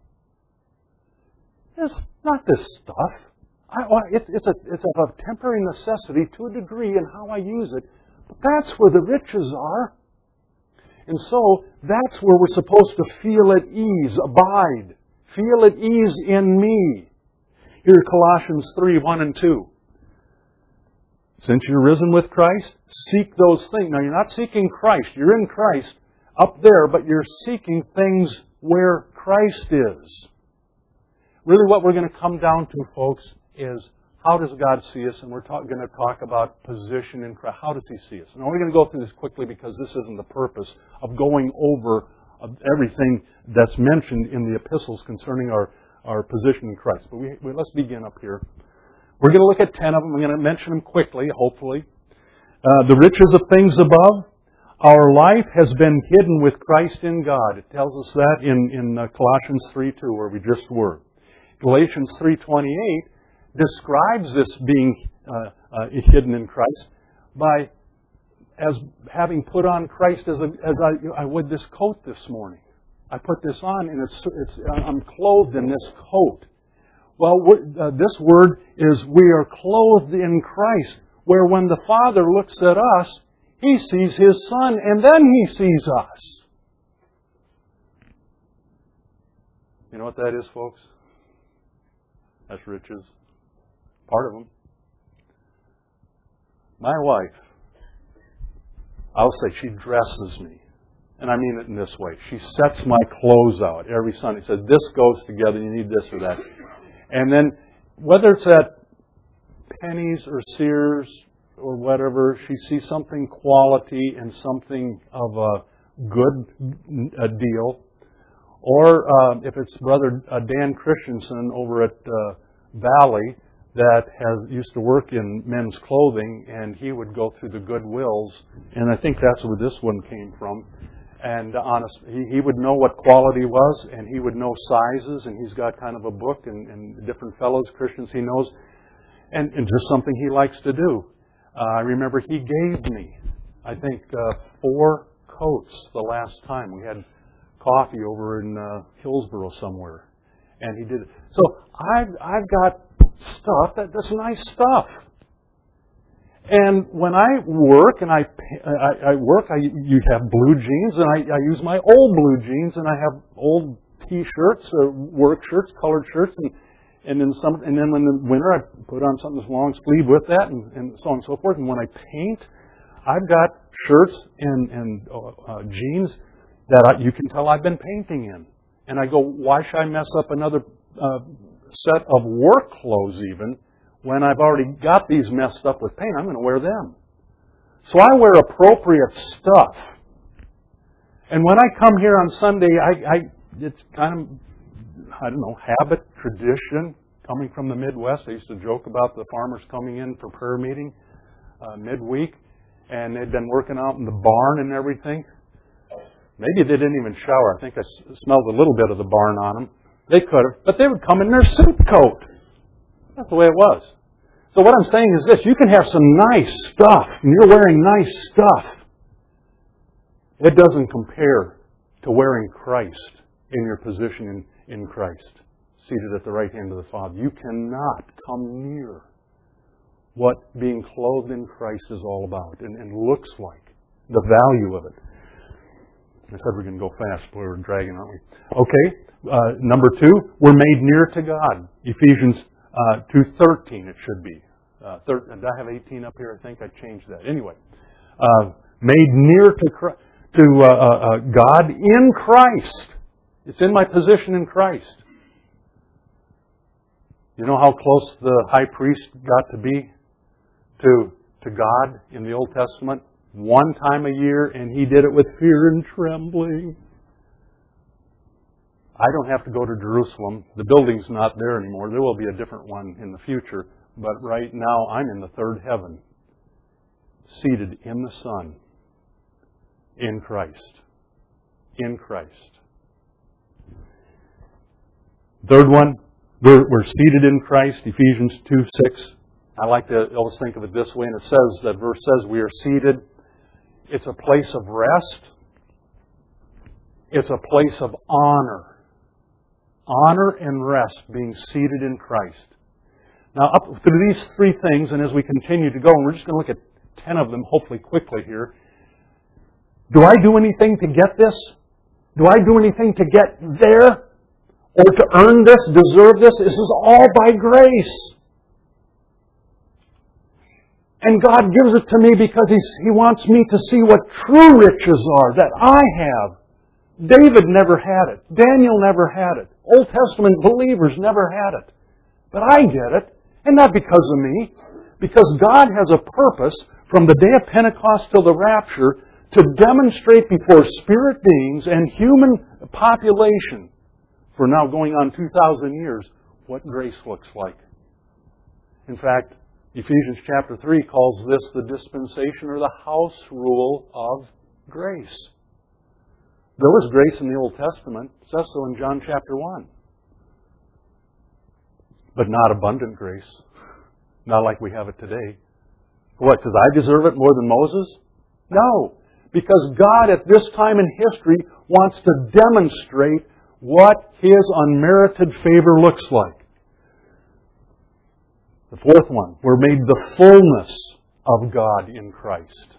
is not this stuff. I, it's, it's, a, it's of a temporary necessity to a degree in how I use it. But that's where the riches are. And so that's where we're supposed to feel at ease, abide. Feel at ease in me. Here, Colossians three, one and two. Since you're risen with Christ, seek those things. Now, you're not seeking Christ. You're in Christ up there, but you're seeking things where Christ is. Really what we're going to come down to, folks, is how does God see us? And we're talk, going to talk about position in Christ. How does He see us? And we're going to go through this quickly because this isn't the purpose of going over everything that's mentioned in the epistles concerning our, our position in Christ. But we, we, let's begin up here. We're going to look at ten of them. I'm going to mention them quickly, hopefully. Uh, the riches of things above. Our life has been hidden with Christ in God. It tells us that in, in uh, Colossians three two, where we just were. Galatians three twenty-eight describes this being uh, uh, hidden in Christ by as having put on Christ as, a, as I, I would this coat this morning. I put this on, and it's, it's I'm clothed in this coat. Well, uh, this word is we are clothed in Christ, where when the Father looks at us, He sees His Son, and then He sees us. You know what that is, folks? That's riches. Part of them. My wife, I'll say she dresses me. And I mean it in this way. She sets my clothes out every Sunday. Says, this goes together, you need this or that. And then, whether it's at Penny's or Sears or whatever, she sees something quality and something of a good a deal. Or uh, if it's Brother uh, Dan Christensen over at uh, Valley that has used to work in men's clothing, and he would go through the Goodwills, and I think that's where this one came from. And honest, he, he would know what quality was, and he would know sizes, and he's got kind of a book and, and different fellows, Christians he knows, and, and just something he likes to do. Uh, I remember he gave me, I think, uh, four coats the last time. We had coffee over in uh, Hillsboro somewhere, and he did it. So I've, I've got stuff, that, that's nice stuff. And when I work, and I, I, I work, I you have blue jeans, and I, I use my old blue jeans, and I have old T-shirts, or work shirts, colored shirts, and and then some, and then in the winter I put on something that's long sleeve with that, and, and so on and so forth. And when I paint, I've got shirts and and uh, jeans that I, you can tell I've been painting in. And I go, why should I mess up another uh, set of work clothes even? When I've already got these messed up with paint, I'm going to wear them. So I wear appropriate stuff. And when I come here on Sunday, I, I it's kind of, I don't know, habit, tradition, coming from the Midwest. I used to joke about the farmers coming in for prayer meeting uh, midweek, and they'd been working out in the barn and everything. Maybe they didn't even shower. I think I smelled a little bit of the barn on them. They could have, but they would come in their suit coat. That's the way it was. So what I'm saying is this, you can have some nice stuff, and you're wearing nice stuff. It doesn't compare to wearing Christ in your position in, in Christ, seated at the right hand of the Father. You cannot come near what being clothed in Christ is all about and, and looks like, the value of it. I said we're going to go fast, but we're dragging, aren't we? Okay, uh, number two, we're made near to God. Ephesians uh, two thirteen, it should be. Uh, thir- did I have eighteen up here? I think I changed that. Anyway, uh, made near to Christ. To uh, uh, God in Christ. It's in my position in Christ. You know how close the high priest got to be to, to God in the Old Testament? One time a year, and he did it with fear and trembling. I don't have to go to Jerusalem. The building's not there anymore. There will be a different one in the future. But right now, I'm in the third heaven, seated in the Son. In Christ. In Christ. Third one, we're, we're seated in Christ, Ephesians two six. I like to always think of it this way, and it says, that verse says we are seated. It's a place of rest. It's a place of honor. Honor and rest, being seated in Christ. Now, up through these three things, and as we continue to go, and we're just going to look at ten of them, hopefully quickly here. Do I do anything to get this? Do I do anything to get there? Or to earn this, deserve this? This is all by grace. And God gives it to me because He's, He wants me to see what true riches are that I have. David never had it. Daniel never had it. Old Testament believers never had it. But I get it. And not because of me. Because God has a purpose from the day of Pentecost till the rapture to demonstrate before spirit beings and human population for now going on two thousand years what grace looks like. In fact, Ephesians chapter three calls this the dispensation or the house rule of grace. There was grace in the Old Testament. It says so in John chapter one. But not abundant grace. Not like we have it today. What, because I deserve it more than Moses? No. Because God at this time in history wants to demonstrate what His unmerited favor looks like. The fourth one, we're made the fullness of God in Christ.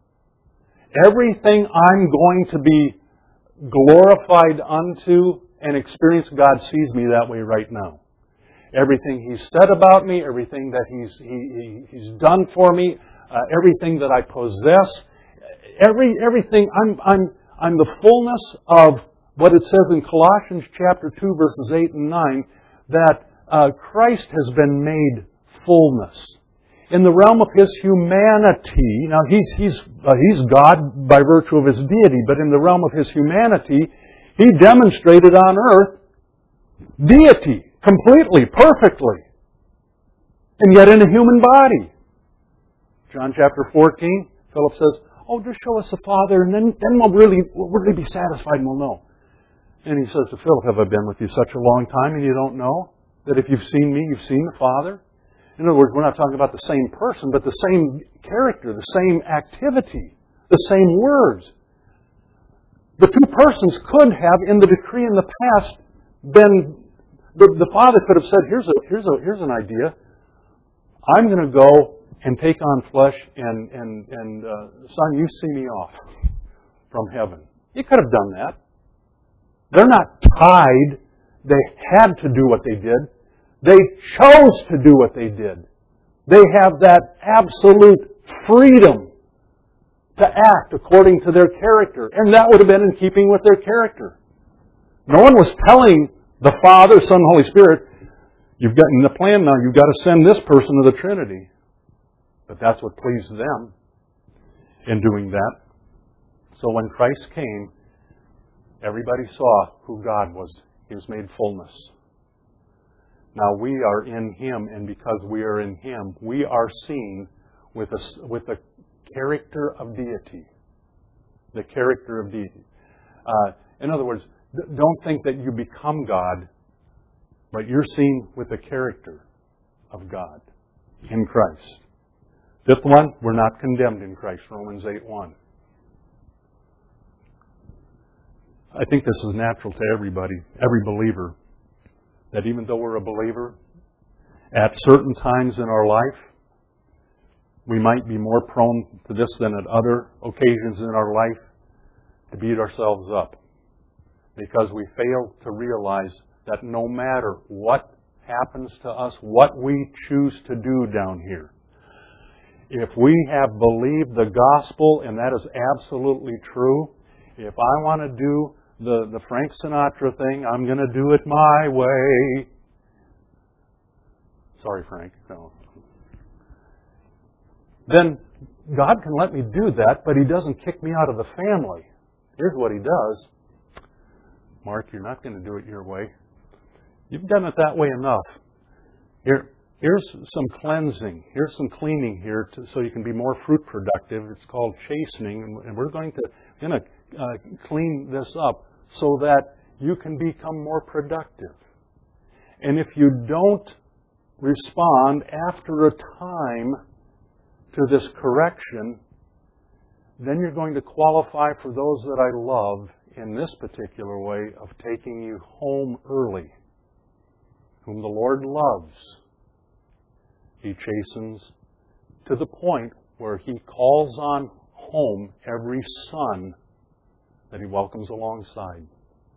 Everything I'm going to be glorified unto and experience, God sees me that way right now. Everything He's said about me, everything that He's, he, he, he's done for me, uh, everything that I possess, Every everything I'm I'm I'm the fullness of what it says in Colossians chapter two verses eight and nine, that uh, Christ has been made fullness in the realm of His humanity. Now He's He's uh, He's God by virtue of His deity, but in the realm of His humanity, He demonstrated on earth deity completely, perfectly, and yet in a human body. John chapter fourteen, Philip says, "Oh, just show us the Father, and then, then we'll really we'll really be satisfied and we'll know." And he says to Philip, "Have I been with you such a long time and you don't know that if you've seen me, you've seen the Father?" In other words, we're not talking about the same person, but the same character, the same activity, the same words. The two persons could have, in the decree in the past, been, the, the Father could have said, here's, a, here's, a, here's an idea. I'm going to go and take on flesh, and, and, and uh, Son, you see me off from heaven. He could have done that. They're not tied. They had to do what they did. They chose to do what they did. They have that absolute freedom to act according to their character. And that would have been in keeping with their character. No one was telling the Father, Son, Holy Spirit, you've got in the plan now, you've got to send this person to the Trinity. But that's what pleased them in doing that. So when Christ came, everybody saw who God was. He was made fullness. Now we are in Him, and because we are in Him, we are seen with a, with the character of deity. The character of deity. Uh, in other words, don't think that you become God, but you're seen with the character of God. in Christ. Fifth one, we're not condemned in Christ, Romans eight one. I think this is natural to everybody, every believer, that even though we're a believer, at certain times in our life, we might be more prone to this than at other occasions in our life to beat ourselves up, because we fail to realize that no matter what happens to us, what we choose to do down here, if we have believed the gospel, and that is absolutely true, if I want to do the, the Frank Sinatra thing, I'm going to do it my way. Sorry, Frank. No. Then God can let me do that, but He doesn't kick me out of the family. Here's what He does. Mark, you're not going to do it your way. You've done it that way enough. Here, here's some cleansing. Here's some cleaning here to, so you can be more fruit productive. It's called chastening, and we're going to going to uh, clean this up so that you can become more productive. And if you don't respond after a time to this correction, then you're going to qualify for those that I love in this particular way of taking you home early. Whom the Lord loves, He chastens to the point where He calls on home every son that He welcomes alongside.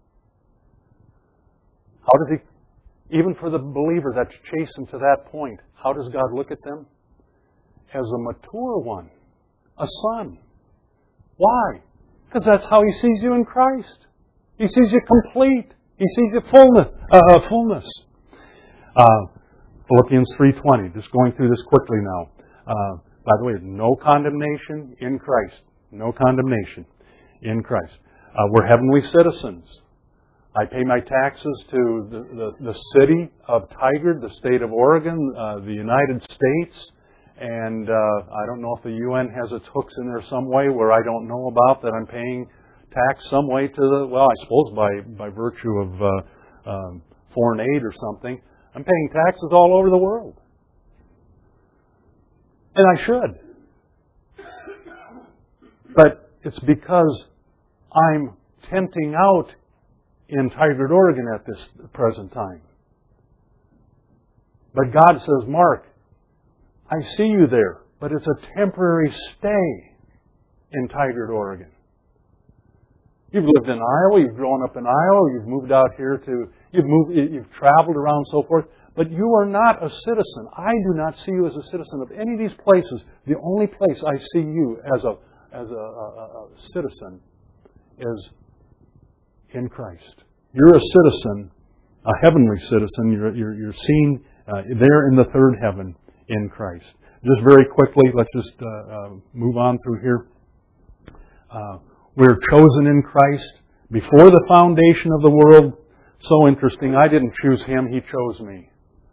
How does He, even for the believer that's chastened to that point, how does God look at them? As a mature one, a son. Why? Because that's how He sees you in Christ. He sees you complete. He sees you fullness. Uh, fullness. Uh, Philippians three twenty. Just going through this quickly now. Uh, by the way, no condemnation in Christ. No condemnation in Christ. Uh, we're heavenly citizens. I pay my taxes to the, the, the city of Tigard, the state of Oregon, uh, the United States. And uh, I don't know if the U N has its hooks in there some way where I don't know about that I'm paying tax some way to the, well, I suppose by, by virtue of uh, um, foreign aid or something. I'm paying taxes all over the world. And I should. But it's because I'm tenting out in Tigard, Oregon at this present time. But God says, Mark, I see you there, but it's a temporary stay in Tigard, Oregon. You've lived in Iowa, you've grown up in Iowa, you've moved out here to, you've moved, you've traveled around and so forth, but you are not a citizen. I do not see you as a citizen of any of these places. The only place I see you as a as a, a, a citizen is in Christ. You're a citizen, a heavenly citizen. You're you're, you're seen uh, there in the third heaven in Christ. Just very quickly, let's just uh, uh, move on through here. Uh, we're chosen in Christ before the foundation of the world. So interesting. I didn't choose Him. He chose me.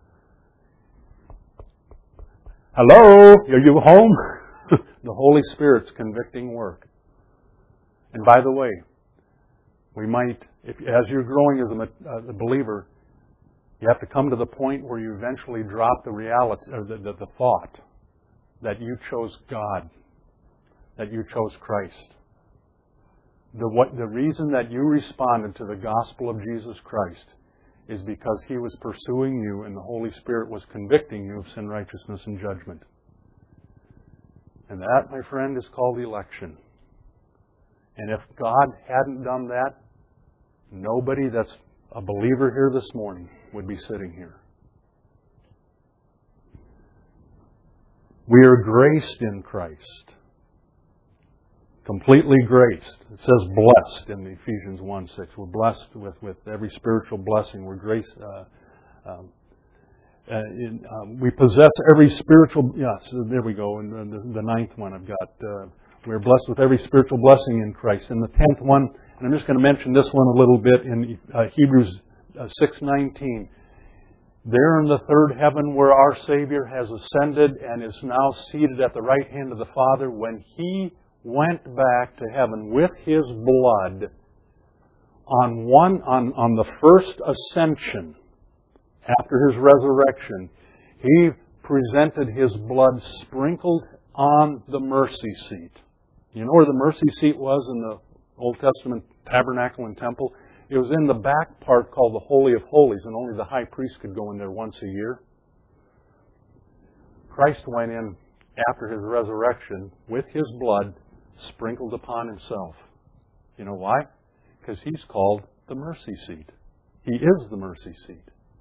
Hello? Are you home? The Holy Spirit's convicting work. And by the way, we might, if, as you're growing as a, as a believer, you have to come to the point where you eventually drop the reality, or the, the, the thought that you chose God, that you chose Christ. The, what, the reason that you responded to the gospel of Jesus Christ is because He was pursuing you and the Holy Spirit was convicting you of sin, righteousness, and judgment. And that, my friend, is called election. And if God hadn't done that, nobody that's a believer here this morning would be sitting here. We are graced in Christ. Completely graced. It says blessed in Ephesians one six. We're blessed with, with every spiritual blessing. We're graced. Uh, um, uh, in, um, we possess every spiritual... Yes, there we go. And the, the ninth one I've got. Uh, we're blessed with every spiritual blessing in Christ. And the tenth one, and I'm just going to mention this one a little bit in uh, Hebrews uh, six nineteen. There in the third heaven where our Savior has ascended and is now seated at the right hand of the Father, when He went back to heaven with His blood on one on, on the first ascension after His resurrection, He presented His blood sprinkled on the mercy seat. You know where the mercy seat was in the Old Testament tabernacle and temple? It was in the back part called the Holy of Holies, and only the high priest could go in there once a year. Christ went in after His resurrection with His blood sprinkled upon Himself. You know why? Because He's called the mercy seat. He is the mercy seat.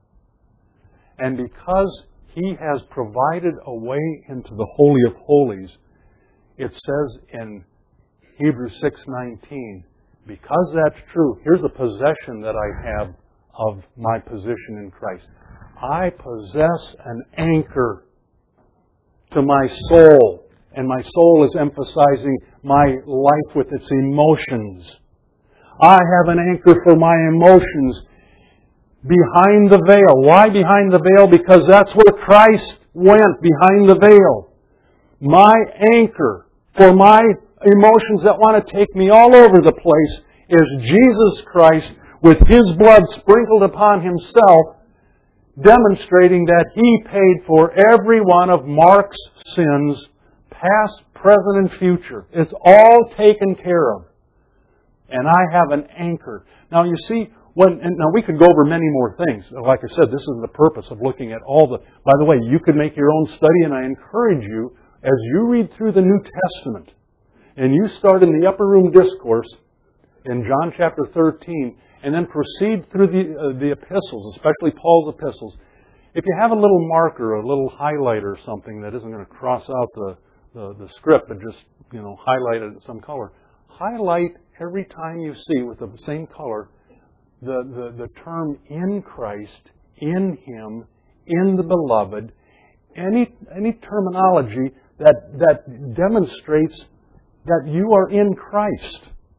And because He has provided a way into the Holy of Holies, it says in Hebrews six nineteen, because that's true, here's a possession that I have of my position in Christ. I possess an anchor to my soul, and my soul is emphasizing my life with its emotions. I have an anchor for my emotions behind the veil. Why behind the veil? Because that's where Christ went, behind the veil. My anchor for my emotions that want to take me all over the place is Jesus Christ with His blood sprinkled upon Himself, demonstrating that He paid for every one of Mark's sins, past, present, and future. It's all taken care of. And I have an anchor. Now you see, when, and now we could go over many more things. Like I said, this is the purpose of looking at all the... By the way, you could make your own study, and I encourage you, as you read through the New Testament, and you start in the upper room discourse in John chapter thirteen, and then proceed through the, uh, the epistles, especially Paul's epistles. If you have a little marker, a little highlighter or something that isn't going to cross out the, the, the script, but just, you know, highlight it in some color, highlight every time you see with the same color the, the, the term in Christ, in Him, in the Beloved, any, any terminology that, that demonstrates that you are in Christ.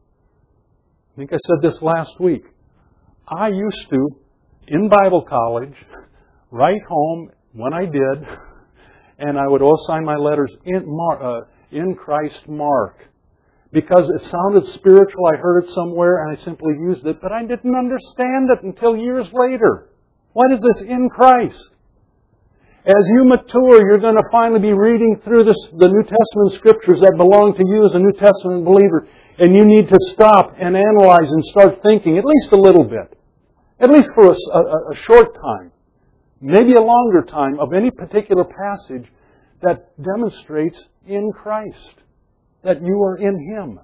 I think I said this last week. I used to, in Bible college, write home when I did, and I would all sign my letters in, Mar- uh, in Christ Mark. Because it sounded spiritual, I heard it somewhere, and I simply used it, but I didn't understand it until years later. What is this in Christ? As you mature, you're going to finally be reading through this, the New Testament Scriptures that belong to you as a New Testament believer, and you need to stop and analyze and start thinking, at least a little bit, at least for a, a, a short time, maybe a longer time, of any particular passage that demonstrates in Christ, that you are in Him.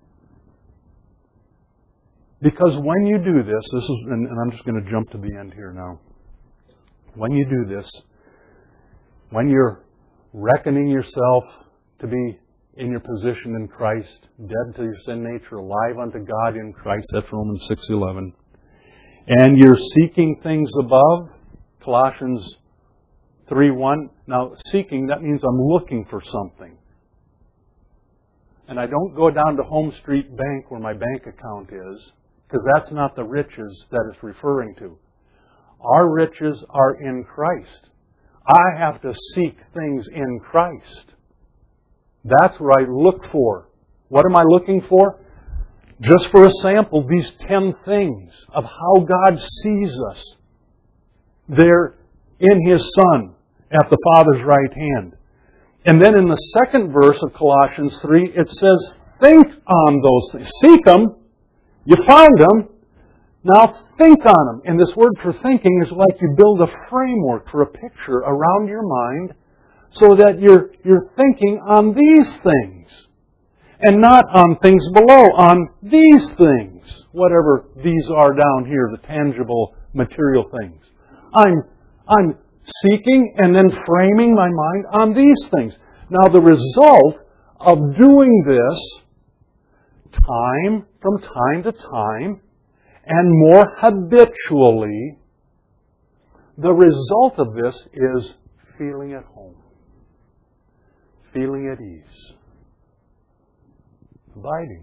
Because when you do this, this is, and, and I'm just going to jump to the end here now. When you do this, when you're reckoning yourself to be in your position in Christ, dead to your sin nature, alive unto God in Christ, that's Romans six eleven, and you're seeking things above, Colossians three one. Now, seeking, that means I'm looking for something. And I don't go down to Home Street Bank where my bank account is, because that's not the riches that it's referring to. Our riches are in Christ. I have to seek things in Christ. That's what I look for. What am I looking for? Just for a sample, these ten things of how God sees us. They're in His Son at the Father's right hand. And then in the second verse of Colossians three, it says, think on those things. Seek them. You found them. Now think on them. And this word for thinking is like you build a framework for a picture around your mind so that you're, you're thinking on these things and not on things below, on these things, whatever these are down here, the tangible material things. I'm, I'm seeking and then framing my mind on these things. Now the result of doing this time from time to time and more habitually, the result of this is feeling at home, feeling at ease, abiding.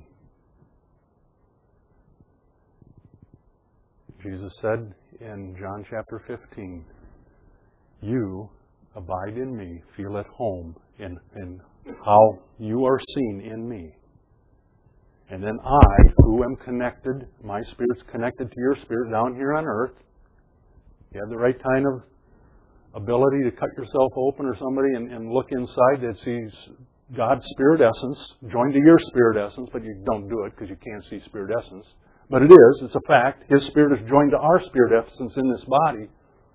Jesus said in John chapter fifteen, you abide in me, feel at home in, in how you are seen in me. And then I, who am connected, my spirit's connected to your spirit down here on earth. You have the right kind of ability to cut yourself open or somebody and, and look inside that sees God's spirit essence joined to your spirit essence, but you don't do it because you can't see spirit essence. But it is, it's a fact. His spirit is joined to our spirit essence in this body.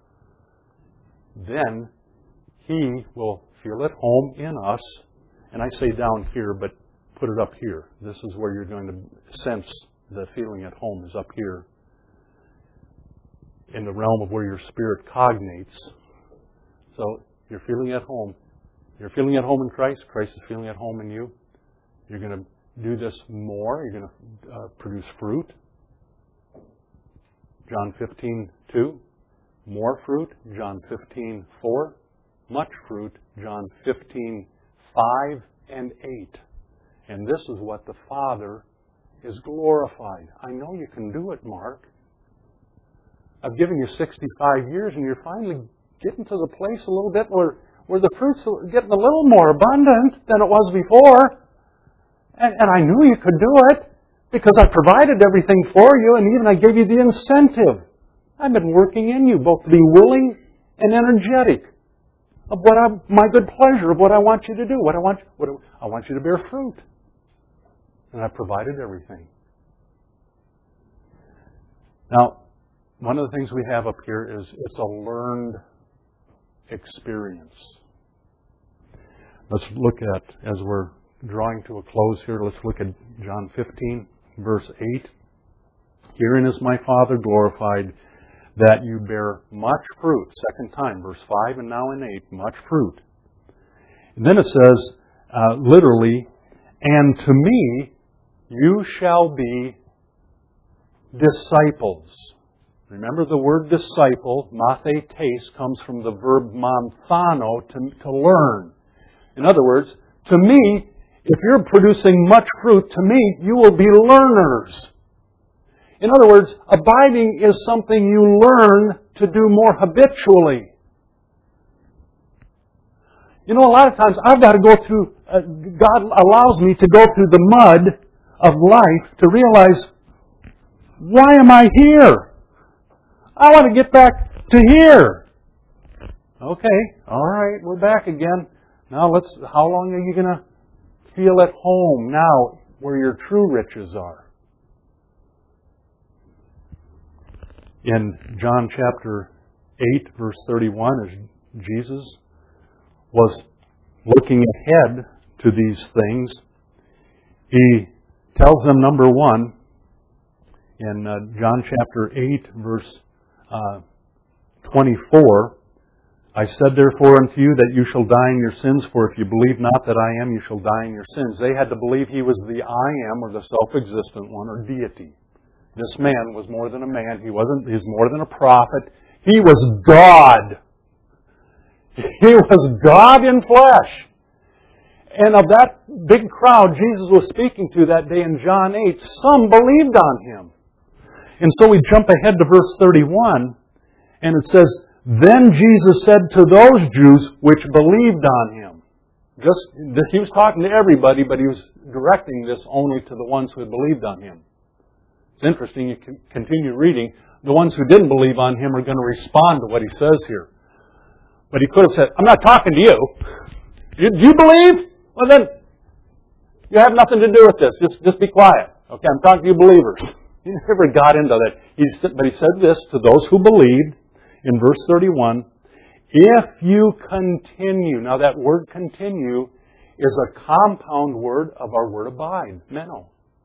Then He will feel at home in us. And I say down here, but put it up here. This is where you're going to sense the feeling at home is up here. In the realm of where your spirit cognates. So you're feeling at home. You're feeling at home in Christ. Christ is feeling at home in you. You're going to do this more. You're going to uh, produce fruit. John fifteen two. More fruit. John fifteen four. Much fruit. John fifteen five and eight. And this is what the Father is glorified. I know you can do it, Mark. I've given you sixty-five years and you're finally getting to the place a little bit where, where the fruit's getting a little more abundant than it was before. And, and I knew you could do it because I provided everything for you and even I gave you the incentive. I've been working in you both to be willing and energetic of what I, my good pleasure of what I want you to do. What I want, what I want you to bear fruit. And I provided everything. Now, one of the things we have up here is it's a learned experience. Let's look at, as we're drawing to a close here, let's look at John fifteen, verse eight. Herein is my Father glorified, that you bear much fruit. Second time, verse five and now in eight, much fruit. And then it says, uh, literally, and to me you shall be disciples. Remember the word disciple, mathetes, comes from the verb manthano, to, to learn. In other words, to me, if you're producing much fruit, to me, you will be learners. In other words, abiding is something you learn to do more habitually. You know, a lot of times I've got to go through, uh, God allows me to go through the mud of life to realize, why am I here? I want to get back to here. Okay, all right, we're back again. Now let's, how long are you going to feel at home now where your true riches are? In John chapter eight, verse thirty-one, as Jesus was looking ahead to these things, He tells them, number one, in uh, John chapter eight, verse uh, twenty-four, I said therefore unto you that you shall die in your sins, for if you believe not that I am, you shall die in your sins. They had to believe He was the I am, or the self-existent one, or deity. This man was more than a man. He wasn't. He was more than a prophet. He was God. He was God in flesh. And of that big crowd Jesus was speaking to that day in John eight, some believed on Him. And so we jump ahead to verse thirty-one, and it says, then Jesus said to those Jews which believed on Him. Just, He was talking to everybody, but He was directing this only to the ones who had believed on Him. It's interesting, you can continue reading. The ones who didn't believe on Him are going to respond to what He says here. But He could have said, I'm not talking to you. You, you believe? Well then, you have nothing to do with this. Just, just be quiet. Okay, I'm talking to you believers. He never got into that. He said, but He said this to those who believed in verse thirty-one, if you continue. Now that word continue is a compound word of our word abide, meno.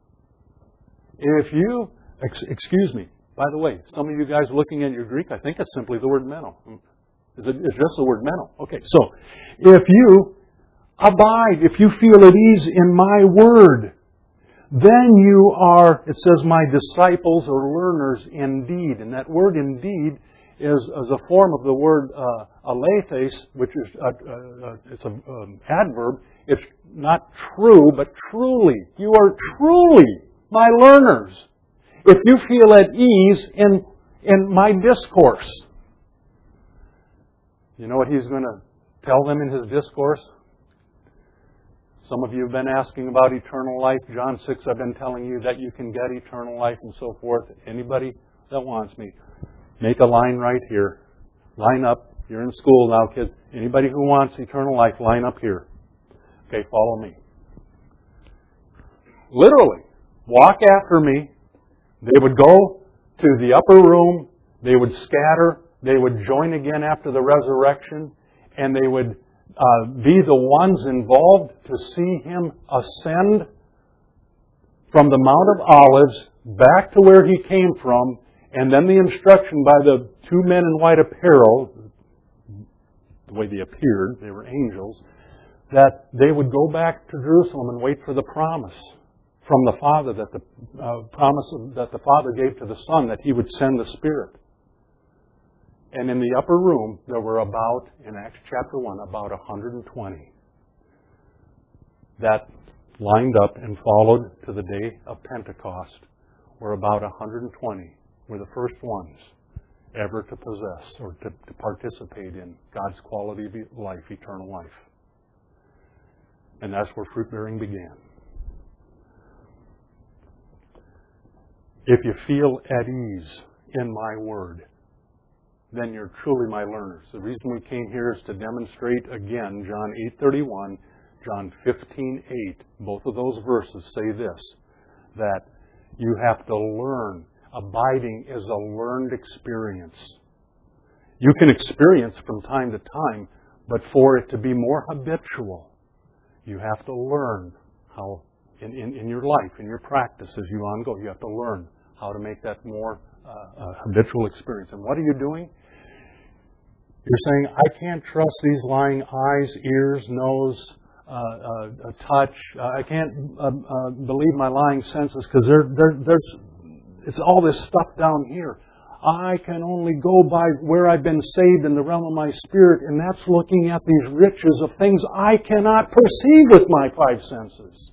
If you, ex, excuse me, by the way, some of you guys looking at your Greek, I think it's simply the word meno. It's just the word meno. Okay, so if you abide, if you feel at ease in my word, then you are, it says, my disciples or learners indeed. And that word indeed is, is a form of the word uh, alethes, which is a, uh, uh, it's an um, adverb. It's not true, but truly. You are truly my learners if you feel at ease in, in my discourse. You know what He's going to tell them in His discourse? Some of you have been asking about eternal life. John six, I've been telling you that you can get eternal life and so forth. Anybody that wants me, make a line right here. Line up. You're in school now, kids. Anybody who wants eternal life, line up here. Okay, follow me. Literally, walk after me. They would go to the upper room. They would scatter. They would join again after the resurrection. And they would uh, be the ones involved to see Him ascend from the Mount of Olives back to where He came from. And then the instruction by the two men in white apparel, the way they appeared, they were angels, that they would go back to Jerusalem and wait for the promise from the Father, that the uh, promise that the Father gave to the Son, that He would send the Spirit. And in the upper room, there were about, in Acts chapter one, about one hundred twenty that lined up and followed to the day of Pentecost, where about one hundred twenty were the first ones ever to possess or to, to participate in God's quality of life, eternal life. And that's where fruit bearing began. If you feel at ease in my word, then you're truly my learners. The reason we came here is to demonstrate again John eight thirty-one, John fifteen eight. Both of those verses say this, that you have to learn. Abiding is a learned experience. You can experience from time to time, but for it to be more habitual, you have to learn how, in, in, in your life, in your practice as you ongo, you have to learn how to make that more uh, uh, habitual experience. And what are you doing? You're saying, I can't trust these lying eyes, ears, nose, uh, uh, touch. Uh, I can't uh, uh, believe my lying senses because there, there, there's it's all this stuff down here. I can only go by where I've been saved in the realm of my spirit, and that's looking at these riches of things I cannot perceive with my five senses.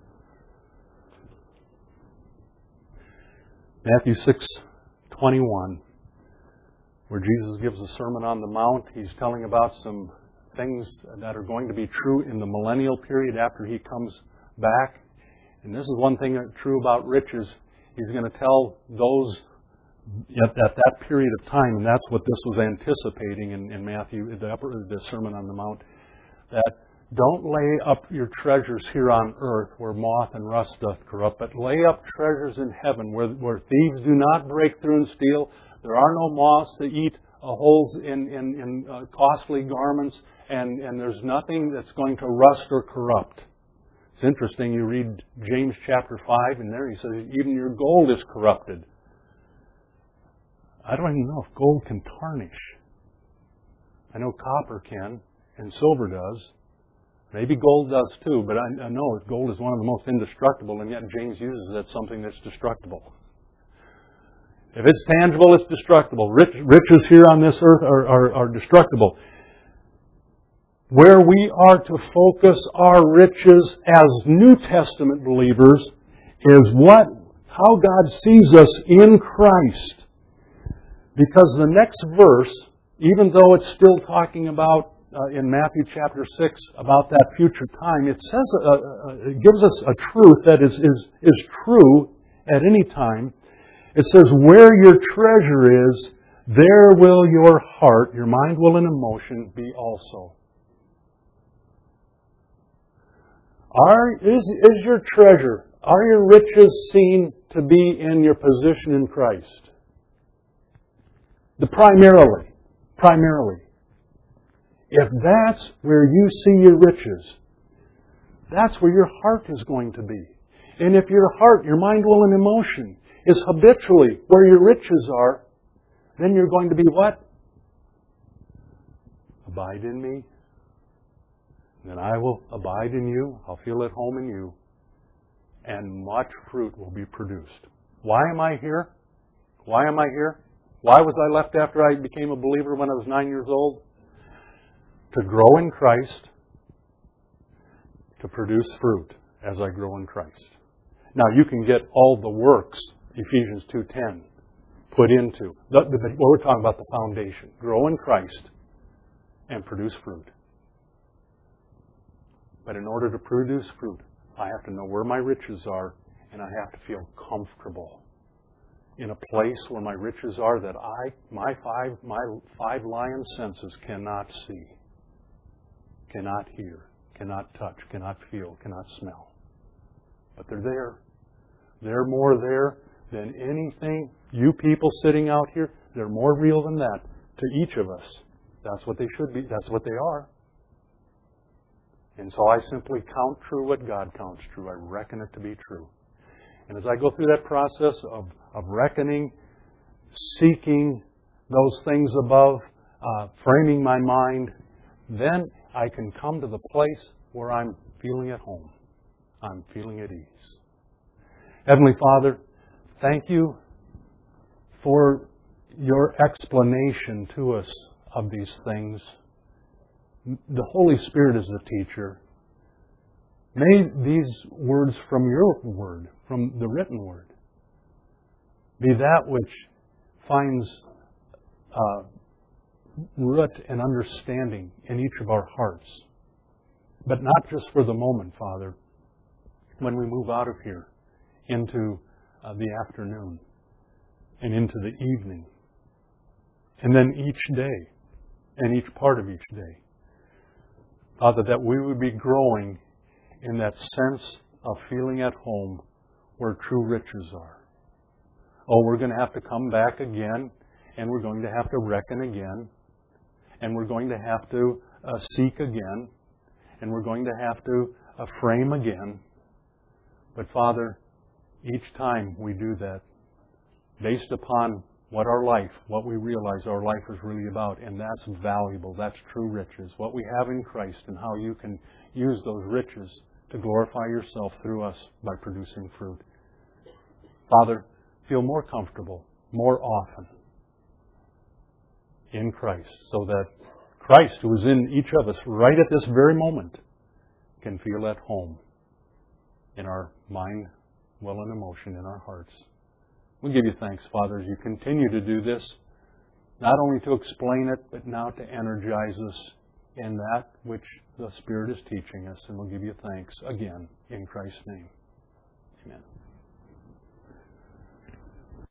Matthew six twenty-one, where Jesus gives the Sermon on the Mount. He's telling about some things that are going to be true in the millennial period after He comes back. And this is one thing that's true about riches. He's going to tell those at, at that period of time, and that's what this was anticipating in, in Matthew, the, upper, the Sermon on the Mount, that don't lay up your treasures here on earth where moth and rust doth corrupt, but lay up treasures in heaven where, where thieves do not break through and steal. There are no moths that eat uh, holes in, in, in uh, costly garments, and, and there's nothing that's going to rust or corrupt. It's interesting, you read James chapter five, and there he says, even your gold is corrupted. I don't even know if gold can tarnish. I know copper can, and silver does. Maybe gold does too, but I, I know gold is one of the most indestructible, and yet James uses it as something that's destructible. If it's tangible, it's destructible. Rich, riches here on this earth are, are, are destructible. Where we are to focus our riches as New Testament believers is what, how God sees us in Christ. Because the next verse, even though it's still talking about uh, in Matthew chapter six about that future time, it says uh, uh, it gives us a truth that is is is true at any time. It says, "Where your treasure is, there will your heart, your mind, will, and emotion be also." Are, is, is your treasure, are your riches seen to be in your position in Christ? The primarily, primarily. If that's where you see your riches, that's where your heart is going to be. And if your heart, your mind, will, and emotion is habitually where your riches are, then you're going to be what? Abide in me. Then I will abide in you. I'll feel at home in you. And much fruit will be produced. Why am I here? Why am I here? Why was I left after I became a believer when I was nine years old? To grow in Christ, to produce fruit as I grow in Christ. Now you can get all the works, Ephesians two ten, put into. The, the, well, we're talking about the foundation. Grow in Christ and produce fruit. But in order to produce fruit, I have to know where my riches are, and I have to feel comfortable in a place where my riches are that I, my five, my five lion senses cannot see, cannot hear, cannot touch, cannot feel, cannot smell. But they're there. They're more there than anything. You people sitting out here, they're more real than that to each of us. That's what they should be. That's what they are. And so I simply count true what God counts true. I reckon it to be true. And as I go through that process of, of reckoning, seeking those things above, uh, framing my mind, then I can come to the place where I'm feeling at home. I'm feeling at ease. Heavenly Father, thank you for your explanation to us of these things. The Holy Spirit is the teacher. May these words from your word, from the written word, be that which finds uh, root and understanding in each of our hearts. But not just for the moment, Father, when we move out of here into uh, the afternoon and into the evening, and then each day and each part of each day. Father, that we would be growing in that sense of feeling at home where true riches are. Oh, we're going to have to come back again, and we're going to have to reckon again, and we're going to have to uh, seek again, and we're going to have to uh, frame again. But Father, each time we do that, based upon what our life, what we realize our life is really about, and that's valuable, that's true riches, what we have in Christ and how you can use those riches to glorify yourself through us by producing fruit. Father, feel more comfortable, more often in Christ, so that Christ, who is in each of us right at this very moment, can feel at home in our mind, will, and emotion, in our hearts. We give you thanks, Father, as you continue to do this, not only to explain it, but now to energize us in that which the Spirit is teaching us. And we'll give you thanks again in Christ's name.